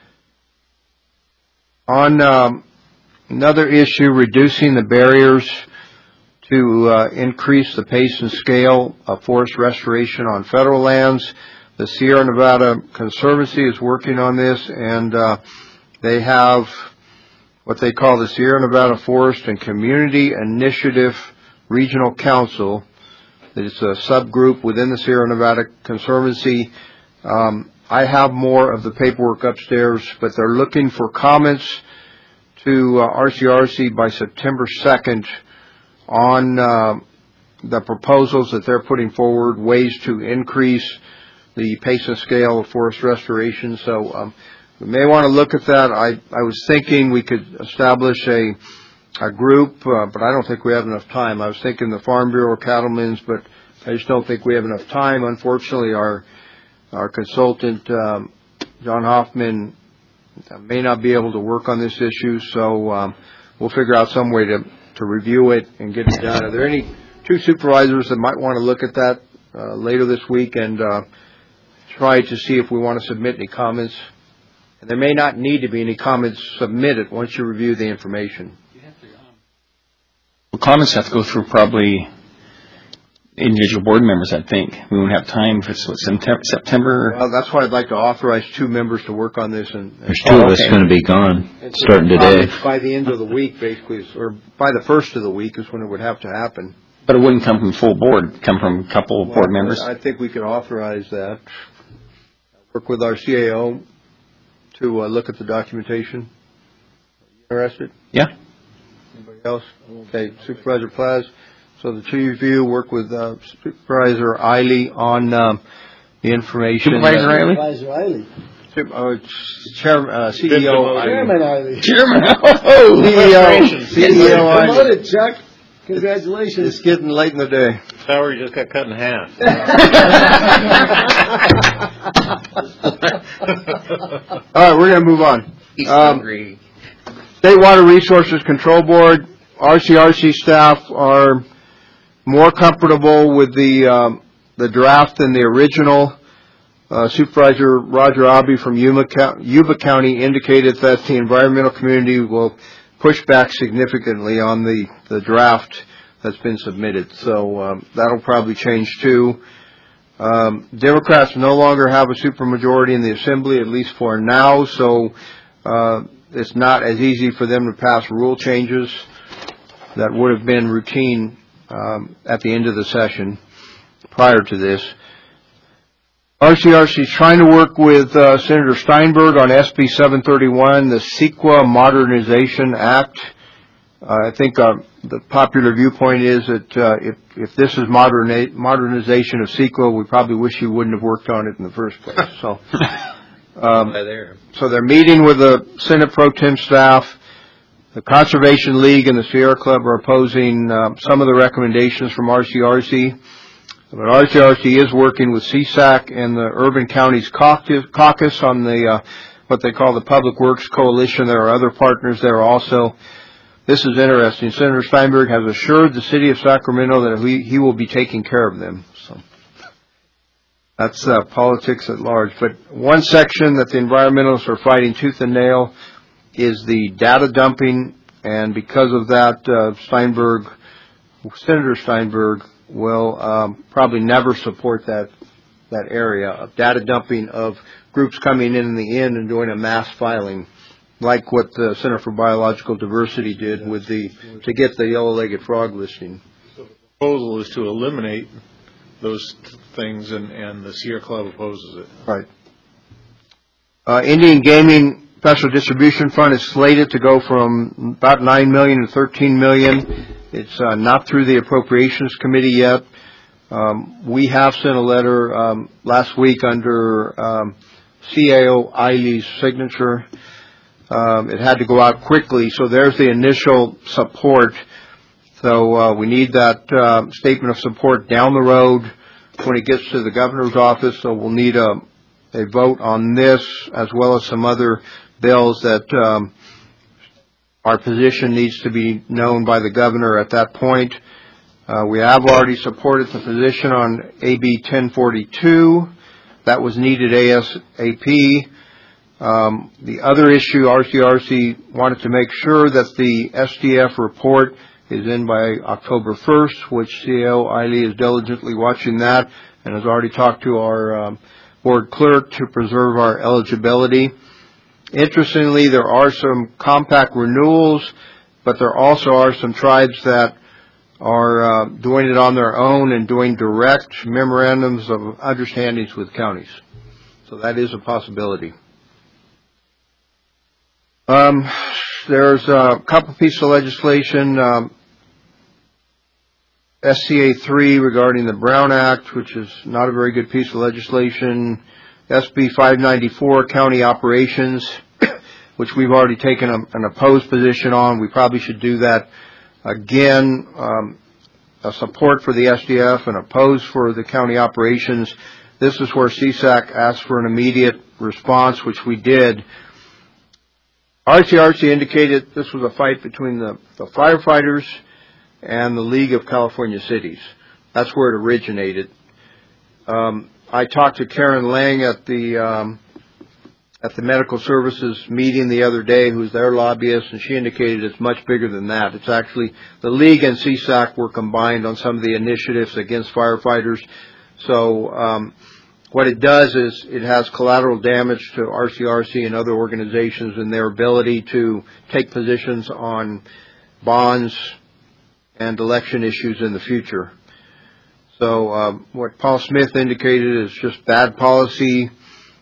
On another issue, reducing the barriers to increase the pace and scale of forest restoration on federal lands. The Sierra Nevada Conservancy is working on this, and they have what they call the Sierra Nevada Forest and Community Initiative Regional Council. It's a subgroup within the Sierra Nevada Conservancy. I have more of the paperwork upstairs, but they're looking for comments to RCRC by September 2nd on the proposals that they're putting forward, ways to increase the pace and scale of forest restoration. So we may want to look at that. I was thinking we could establish a group, but I don't think we have enough time. I was thinking the Farm Bureau, cattlemen's, but I just don't think we have enough time. Unfortunately, our consultant, John Hoffman, may not be able to work on this issue, so we'll figure out some way to review it and get it done. Are there any two supervisors that might want to look at that later this week and try to see if we want to submit any comments? And there may not need to be any comments submitted once you review the information. Well, comments have to go through probably individual board members, I think. We won't have time for September. Well, that's why I'd like to authorize 2 members to work on this. And there's 2 of us going to be gone starting today. By the end of the week, basically, or by the first of the week is when it would have to happen. But it wouldn't come from full board. It'd come from a couple of board members. I think we could authorize that. Work with our CAO to look at the documentation. Interested? Yeah. Anybody else? Okay, Supervisor Plaz. So the 2 of you work with Supervisor Eiley on the information. Supervisor Eiley? Supervisor Eiley. CEO Eiley. Chairman Eiley. Chairman. Oh, CEO Eiley. Promoted, Chuck. Congratulations. It's getting late in the day. Salary just got cut in half. All right, we're going to move on. State Water Resources Control Board, RCRC staff are more comfortable with the draft than the original. Supervisor Roger Abbey from Yuba County indicated that the environmental community will push back significantly on the draft that's been submitted. So that'll probably change too. Democrats no longer have a supermajority in the Assembly, at least for now, so it's not as easy for them to pass rule changes that would have been routine at the end of the session prior to this. RCRC is trying to work with Senator Steinberg on SB 731, the CEQA Modernization Act. I think the popular viewpoint is that if this is modernization of CEQA, we probably wish you wouldn't have worked on it in the first place. So, so they're meeting with the Senate Pro Tem staff. The Conservation League and the Sierra Club are opposing some of the recommendations from RCRC. But RCRC is working with CSAC and the Urban Counties Caucus on the what they call the Public Works Coalition. There are other partners there also. This is interesting. Senator Steinberg has assured the city of Sacramento that he will be taking care of them. So that's politics at large. But one section that the environmentalists are fighting tooth and nail is the data dumping, and because of that, Senator Steinberg will probably never support that area of data dumping of groups coming in the end and doing a mass filing, like what the Center for Biological Diversity did with to get the yellow-legged frog listing. So the proposal is to eliminate those things, and the Sierra Club opposes it. Right. Indian Gaming Special Distribution Fund is slated to go from about $9 million to $13 million. It's not through the Appropriations Committee yet. We have sent a letter last week under CAO Eiley's signature. It had to go out quickly, so there's the initial support. So we need that statement of support down the road when it gets to the governor's office. So we'll need a vote on this as well as some other bills that our position needs to be known by the governor at that point. We have already supported the position on AB 1042. That was needed ASAP. The other issue, RCRC wanted to make sure that the SDF report is in by October 1st, which CAO Eiley is diligently watching that and has already talked to our board clerk to preserve our eligibility. Interestingly, there are some compact renewals, but there also are some tribes that are doing it on their own and doing direct memorandums of understandings with counties. So that is a possibility. There's a couple pieces of legislation, SCA 3 regarding the Brown Act, which is not a very good piece of legislation, SB 594, county operations, which we've already taken an opposed position on. We probably should do that again. A support for the SDF and opposed for the county operations. This is where CSAC asked for an immediate response, which we did. RCRC indicated this was a fight between the firefighters and the League of California Cities. That's where it originated. I talked to Karen Lang at the medical services meeting the other day, who's their lobbyist, and she indicated it's much bigger than that. It's actually the League and CSAC were combined on some of the initiatives against firefighters. So what it does is it has collateral damage to RCRC and other organizations in their ability to take positions on bonds and election issues in the future. So what Paul Smith indicated is just bad policy.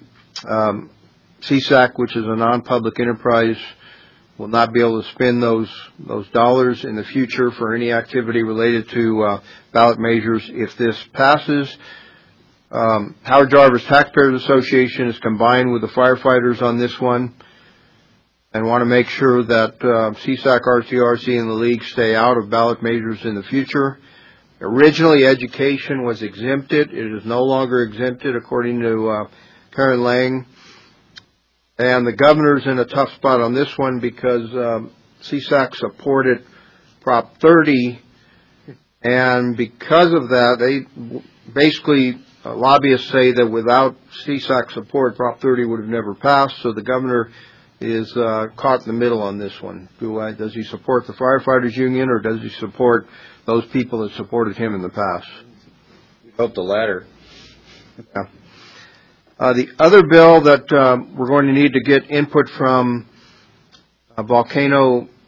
CSAC, which is a non-public enterprise, will not be able to spend those dollars in the future for any activity related to ballot measures if this passes. Howard Jarvis Taxpayers Association is combined with the firefighters on this one and want to make sure that CSAC, RCRC, and the League stay out of ballot measures in the future. Originally, education was exempted. It is no longer exempted, according to Karen Lang. And the governor's in a tough spot on this one because CSAC supported Prop 30, and because of that, they basically, lobbyists say that without CSAC support, Prop 30 would have never passed, so the governor is caught in the middle on this one. Does he support the firefighters union, or does he support those people that supported him in the past? We hope the latter. Yeah. The other bill that we're going to need to get input from Volcano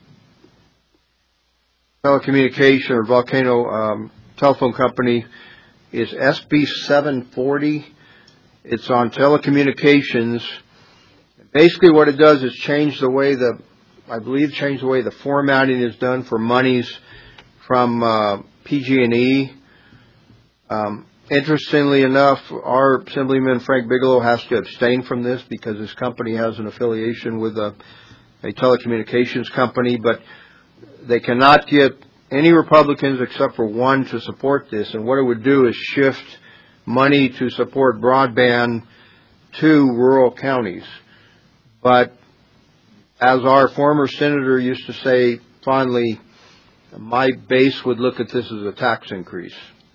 Telecommunication or Volcano Telephone Company is SB 740. It's on telecommunications. Basically what it does is change the way the formatting is done for monies from PG&E. Interestingly enough, our Assemblyman Frank Bigelow has to abstain from this because his company has an affiliation with a telecommunications company, but they cannot get any Republicans except for one to support this. And what it would do is shift money to support broadband to rural counties. But as our former senator used to say fondly, my base would look at this as a tax increase.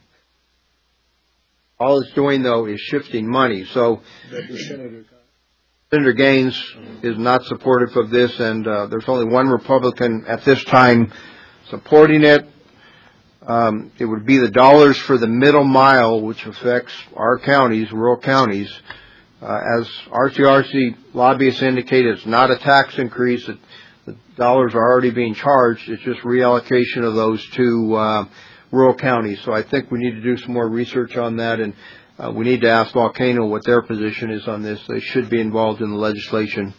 All it's doing, though, is shifting money. So Senator Gaines is not supportive of this, and there's only one Republican at this time supporting it. It would be the dollars for the middle mile, which affects our counties, rural counties. As RCRC lobbyists indicate, it's not a tax increase. The dollars are already being charged. It's just reallocation of those to rural counties. So I think we need to do some more research on that, and we need to ask Volcano what their position is on this. They should be involved in the legislation.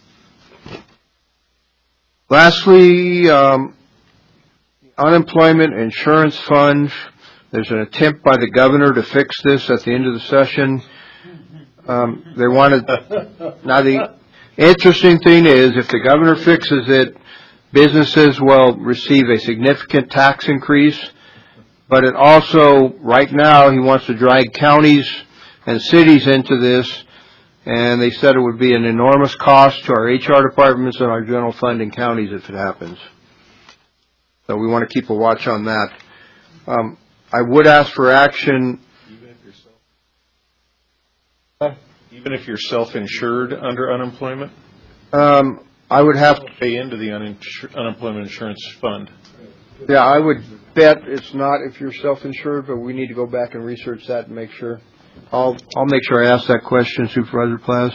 Lastly, unemployment insurance fund. There's an attempt by the governor to fix this at the end of the session. They wanted. Now the interesting thing is, if the governor fixes it, businesses will receive a significant tax increase. But it also, right now, he wants to drag counties and cities into this, and they said it would be an enormous cost to our HR departments and our general fund in counties if it happens. So we want to keep a watch on that. I would ask for action. Even if you're self-insured under unemployment? I would have to pay into the unemployment insurance fund. Yeah, I would bet it's not if you're self-insured, but we need to go back and research that and make sure. I'll make sure I ask that question, Supervisor Plaz.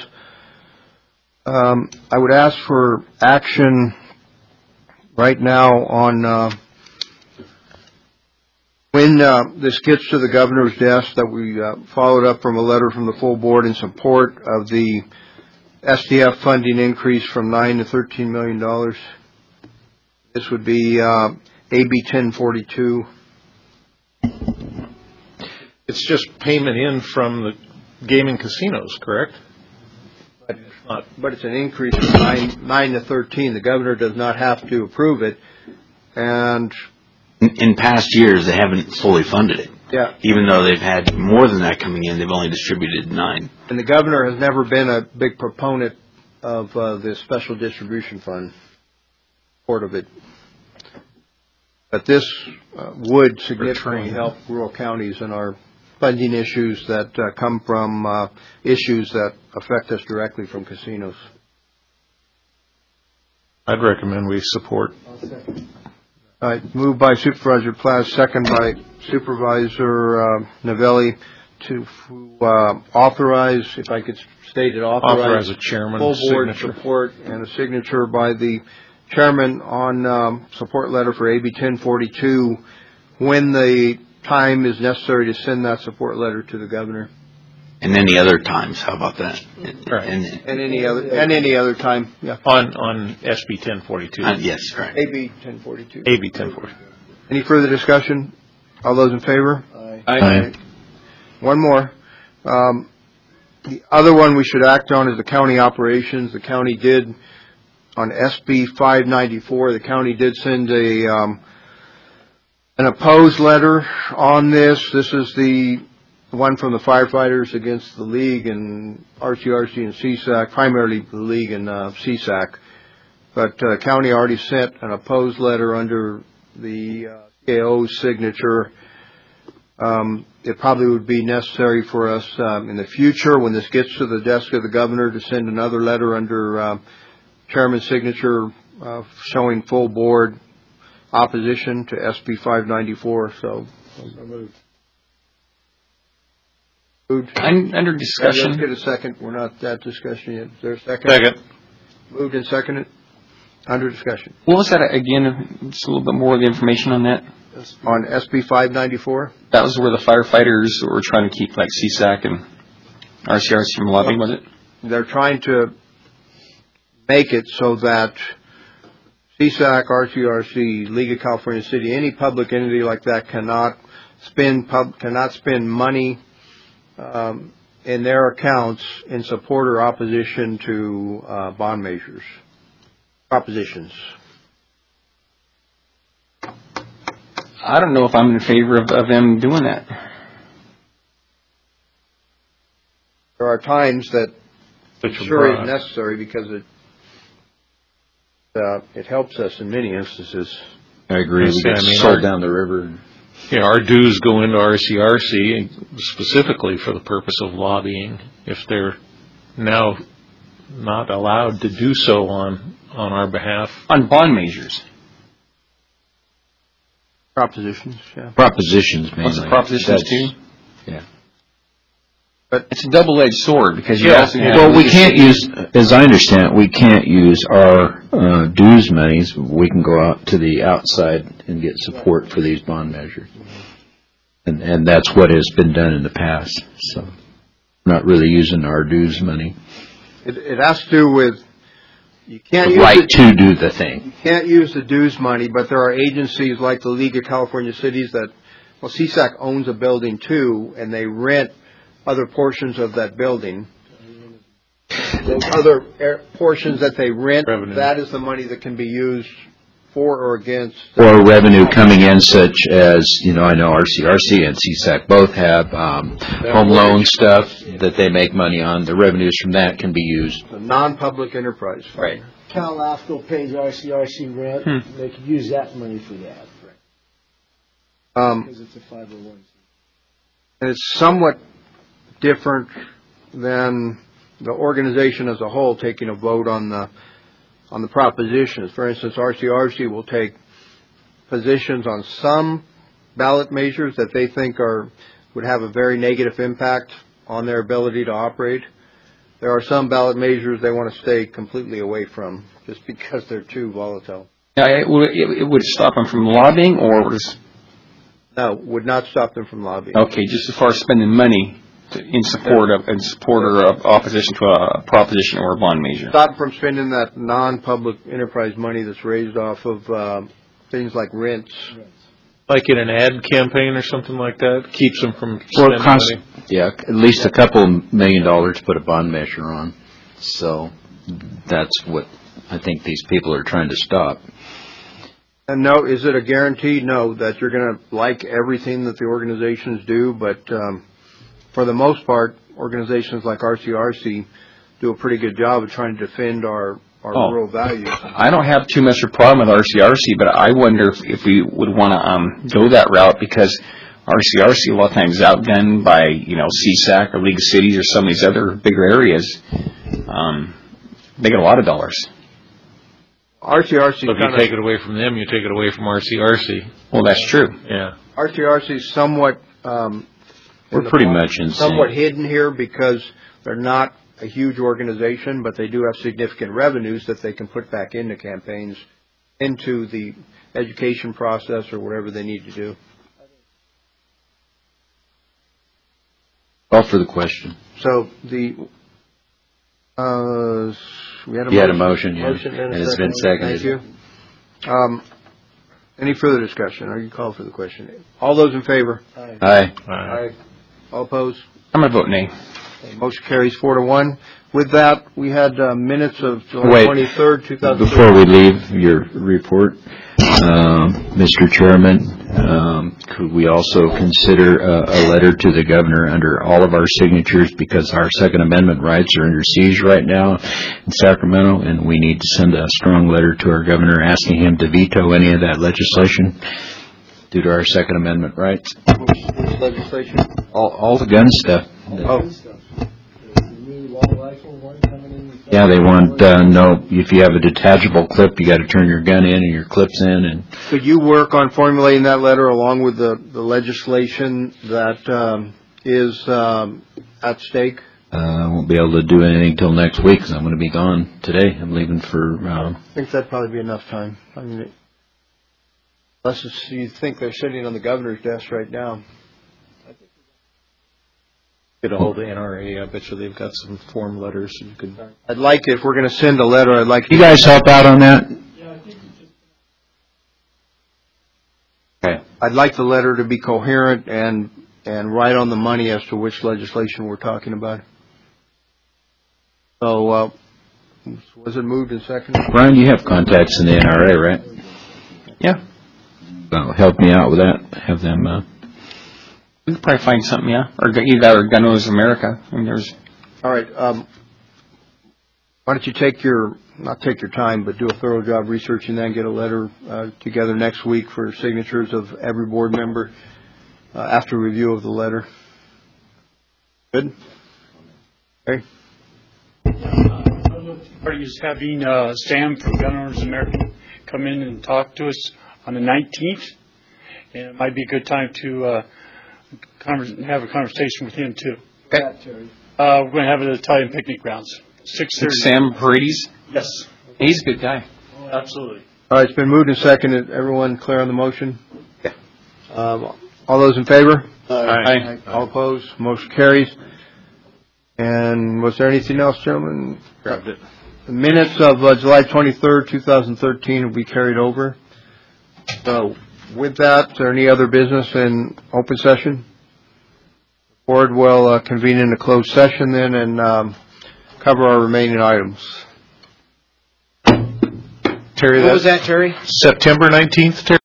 I would ask for action right now on when this gets to the governor's desk, that we followed up from a letter from the full board in support of the SDF funding increase from $9 to $13 million. This would be AB 1042. It's just payment in from the gaming casinos, correct? But it's an increase from 9 to 13. The governor does not have to approve it, and In past years, they haven't fully funded it. yeah, Even though they've had more than that coming in, they've only distributed 9. and the governor has never been a big proponent of the special distribution fund part of it. But this would significantly help rural counties in our funding issues that come from issues that affect us directly from casinos. I'd recommend we support. All right, moved by Supervisor Plaz, second by Supervisor Novelli to authorize, if I could state it, Authorize a chairman full board signature. support and a signature by the chairman on support letter for AB 1042 when the time is necessary to send that support letter to the governor. And any other times, how about that? Right. And any other time, yeah. On SB 1042. Yes, right. AB 1042. AB 1042. Any further discussion? All those in favor? Aye. One more. The other one we should act on is the county operations. The county did, on SB 594, the county did send an opposed letter on this. This is the one from the firefighters against the league and RCRC and CSAC, primarily the league and CSAC. But the county already sent an opposed letter under the CAO's signature. It probably would be necessary for us in the future, when this gets to the desk of the governor, to send another letter under chairman's signature showing full board opposition to SB 594. So moved. Under discussion. Let's get a second. We're not at discussion yet. Is there a second? Second. Moved and seconded. Under discussion. What was that again? Just a little bit more of the information on that. On SB 594? That was where the firefighters were trying to keep like CSAC and RCRC from lobbying, was it? They're trying to make it so that CSAC, RCRC, League of California City, any public entity like that cannot spend money in their accounts in support or opposition to bond measures, propositions. I don't know if I'm in favor of them doing that. There are times that it sure is necessary because it helps us in many instances. I agree. We get sold down the river. Yeah, our dues go into RCRC specifically for the purpose of lobbying. If they're now not allowed to do so on our behalf. On bond measures. Propositions, yeah. Propositions, mainly. Also propositions too? Yeah. But it's a double-edged sword because you also have... Well, we can't use, as I understand it, we can't use our dues monies. We can go out to the outside and get support for these bond measures. And that's what has been done in the past. So we're not really using our dues money. It has to do with... You can't the use right to do the thing. You can't use the dues money, but there are agencies like the League of California Cities that, well, CSAC owns a building too, and they rent other portions of that building. Those other portions that they rent, revenue. That is the money that can be used for or against. Or revenue coming in such as, I know RCRC and CSAC both have home loan stuff that they make money on. The revenues from that can be used. A non-public enterprise fund. Right. Cal AFCO pays RCRC rent. They could use that money for that. Because it's a 501. And it's somewhat different than the organization as a whole taking a vote on the propositions. For instance, RCRC will take positions on some ballot measures that they think would have a very negative impact on their ability to operate. There are some ballot measures they want to stay completely away from just because they're too volatile. It would stop them from lobbying, or No, would not stop them from lobbying. okay, just as far as spending money in support or of opposition to a proposition or a bond measure. Stop them from spending that non-public enterprise money that's raised off of things like rents. Like in an ad campaign or something like that, keeps them from Well, spending money. yeah, at least a couple $1 million to put a bond measure on. So that's what I think these people are trying to stop. And no, is it a guarantee? No, that you're going to like everything that the organizations do, but for the most part, organizations like RCRC do a pretty good job of trying to defend our rural values. I don't have too much of a problem with RCRC, but I wonder if we would want to go that route, because RCRC a lot of times is outgunned by, CSAC or League of Cities or some of these other bigger areas. They get a lot of dollars. RCRC. So if you take it away from them, you take it away from RCRC. Well, that's true. Yeah. RCRC is somewhat We're pretty much in sync. somewhat hidden here because they're not a huge organization, but they do have significant revenues that they can put back into campaigns, into the education process or whatever they need to do. Call for the question. So we had a motion, yeah. And it's been seconded. Thank you. Any further discussion? Or you call for the question? All those in favor? Aye. Aye. All opposed? I'm going to vote nay. Okay, motion carries 4-1. With that, we had minutes of July 23rd, 2013. Before we leave your report, Mr. Chairman, could we also consider a letter to the governor under all of our signatures, because our Second Amendment rights are under siege right now in Sacramento, and we need to send a strong letter to our governor asking him to veto any of that legislation due to our Second Amendment rights. Which legislation? All the gun stuff. Oh. Yeah, they want no. If you have a detachable clip, you got to turn your gun in and your clips in. And could you work on formulating that letter along with the legislation that is at stake? I won't be able to do anything till next week because I'm going to be gone today. I'm leaving for. I think that'd probably be enough time. I mean, unless you think they're sitting on the governor's desk right now. Get a hold of NRA. I bet you they've got some form letters you could. I'd like, if we're going to send a letter, I'd like. You guys help out on that? Okay. I'd like the letter to be coherent and right on the money as to which legislation we're talking about. So, was it moved and seconded? Brian, you have contacts in the NRA, right? Yeah. Well, help me out with that. Have them. We could probably find something, yeah. Or either that or Gun Owners America. I mean, there's. All right. Why don't you not take your time, but do a thorough job researching that and get a letter together next week for signatures of every board member after review of the letter. Good? Okay. Party is having Sam from Gun Owners America come in and talk to us on the 19th. And it might be a good time to have a conversation with him, too. Okay. We're going to have it at Italian Picnic Grounds, 6:30. Sam Paredes? Yes. He's a good guy. Oh, absolutely. All right, it's been moved and seconded. Everyone clear on the motion? Yeah. All those in favor? Aye. All opposed? Motion carries. And was there anything else, gentlemen? Grabbed it. The minutes of July 23rd, 2013 will be carried over. So with that, is there any other business in open session? The board will convene in a closed session then and cover our remaining items. Terry, What was that, Terry? September 19th, Terry?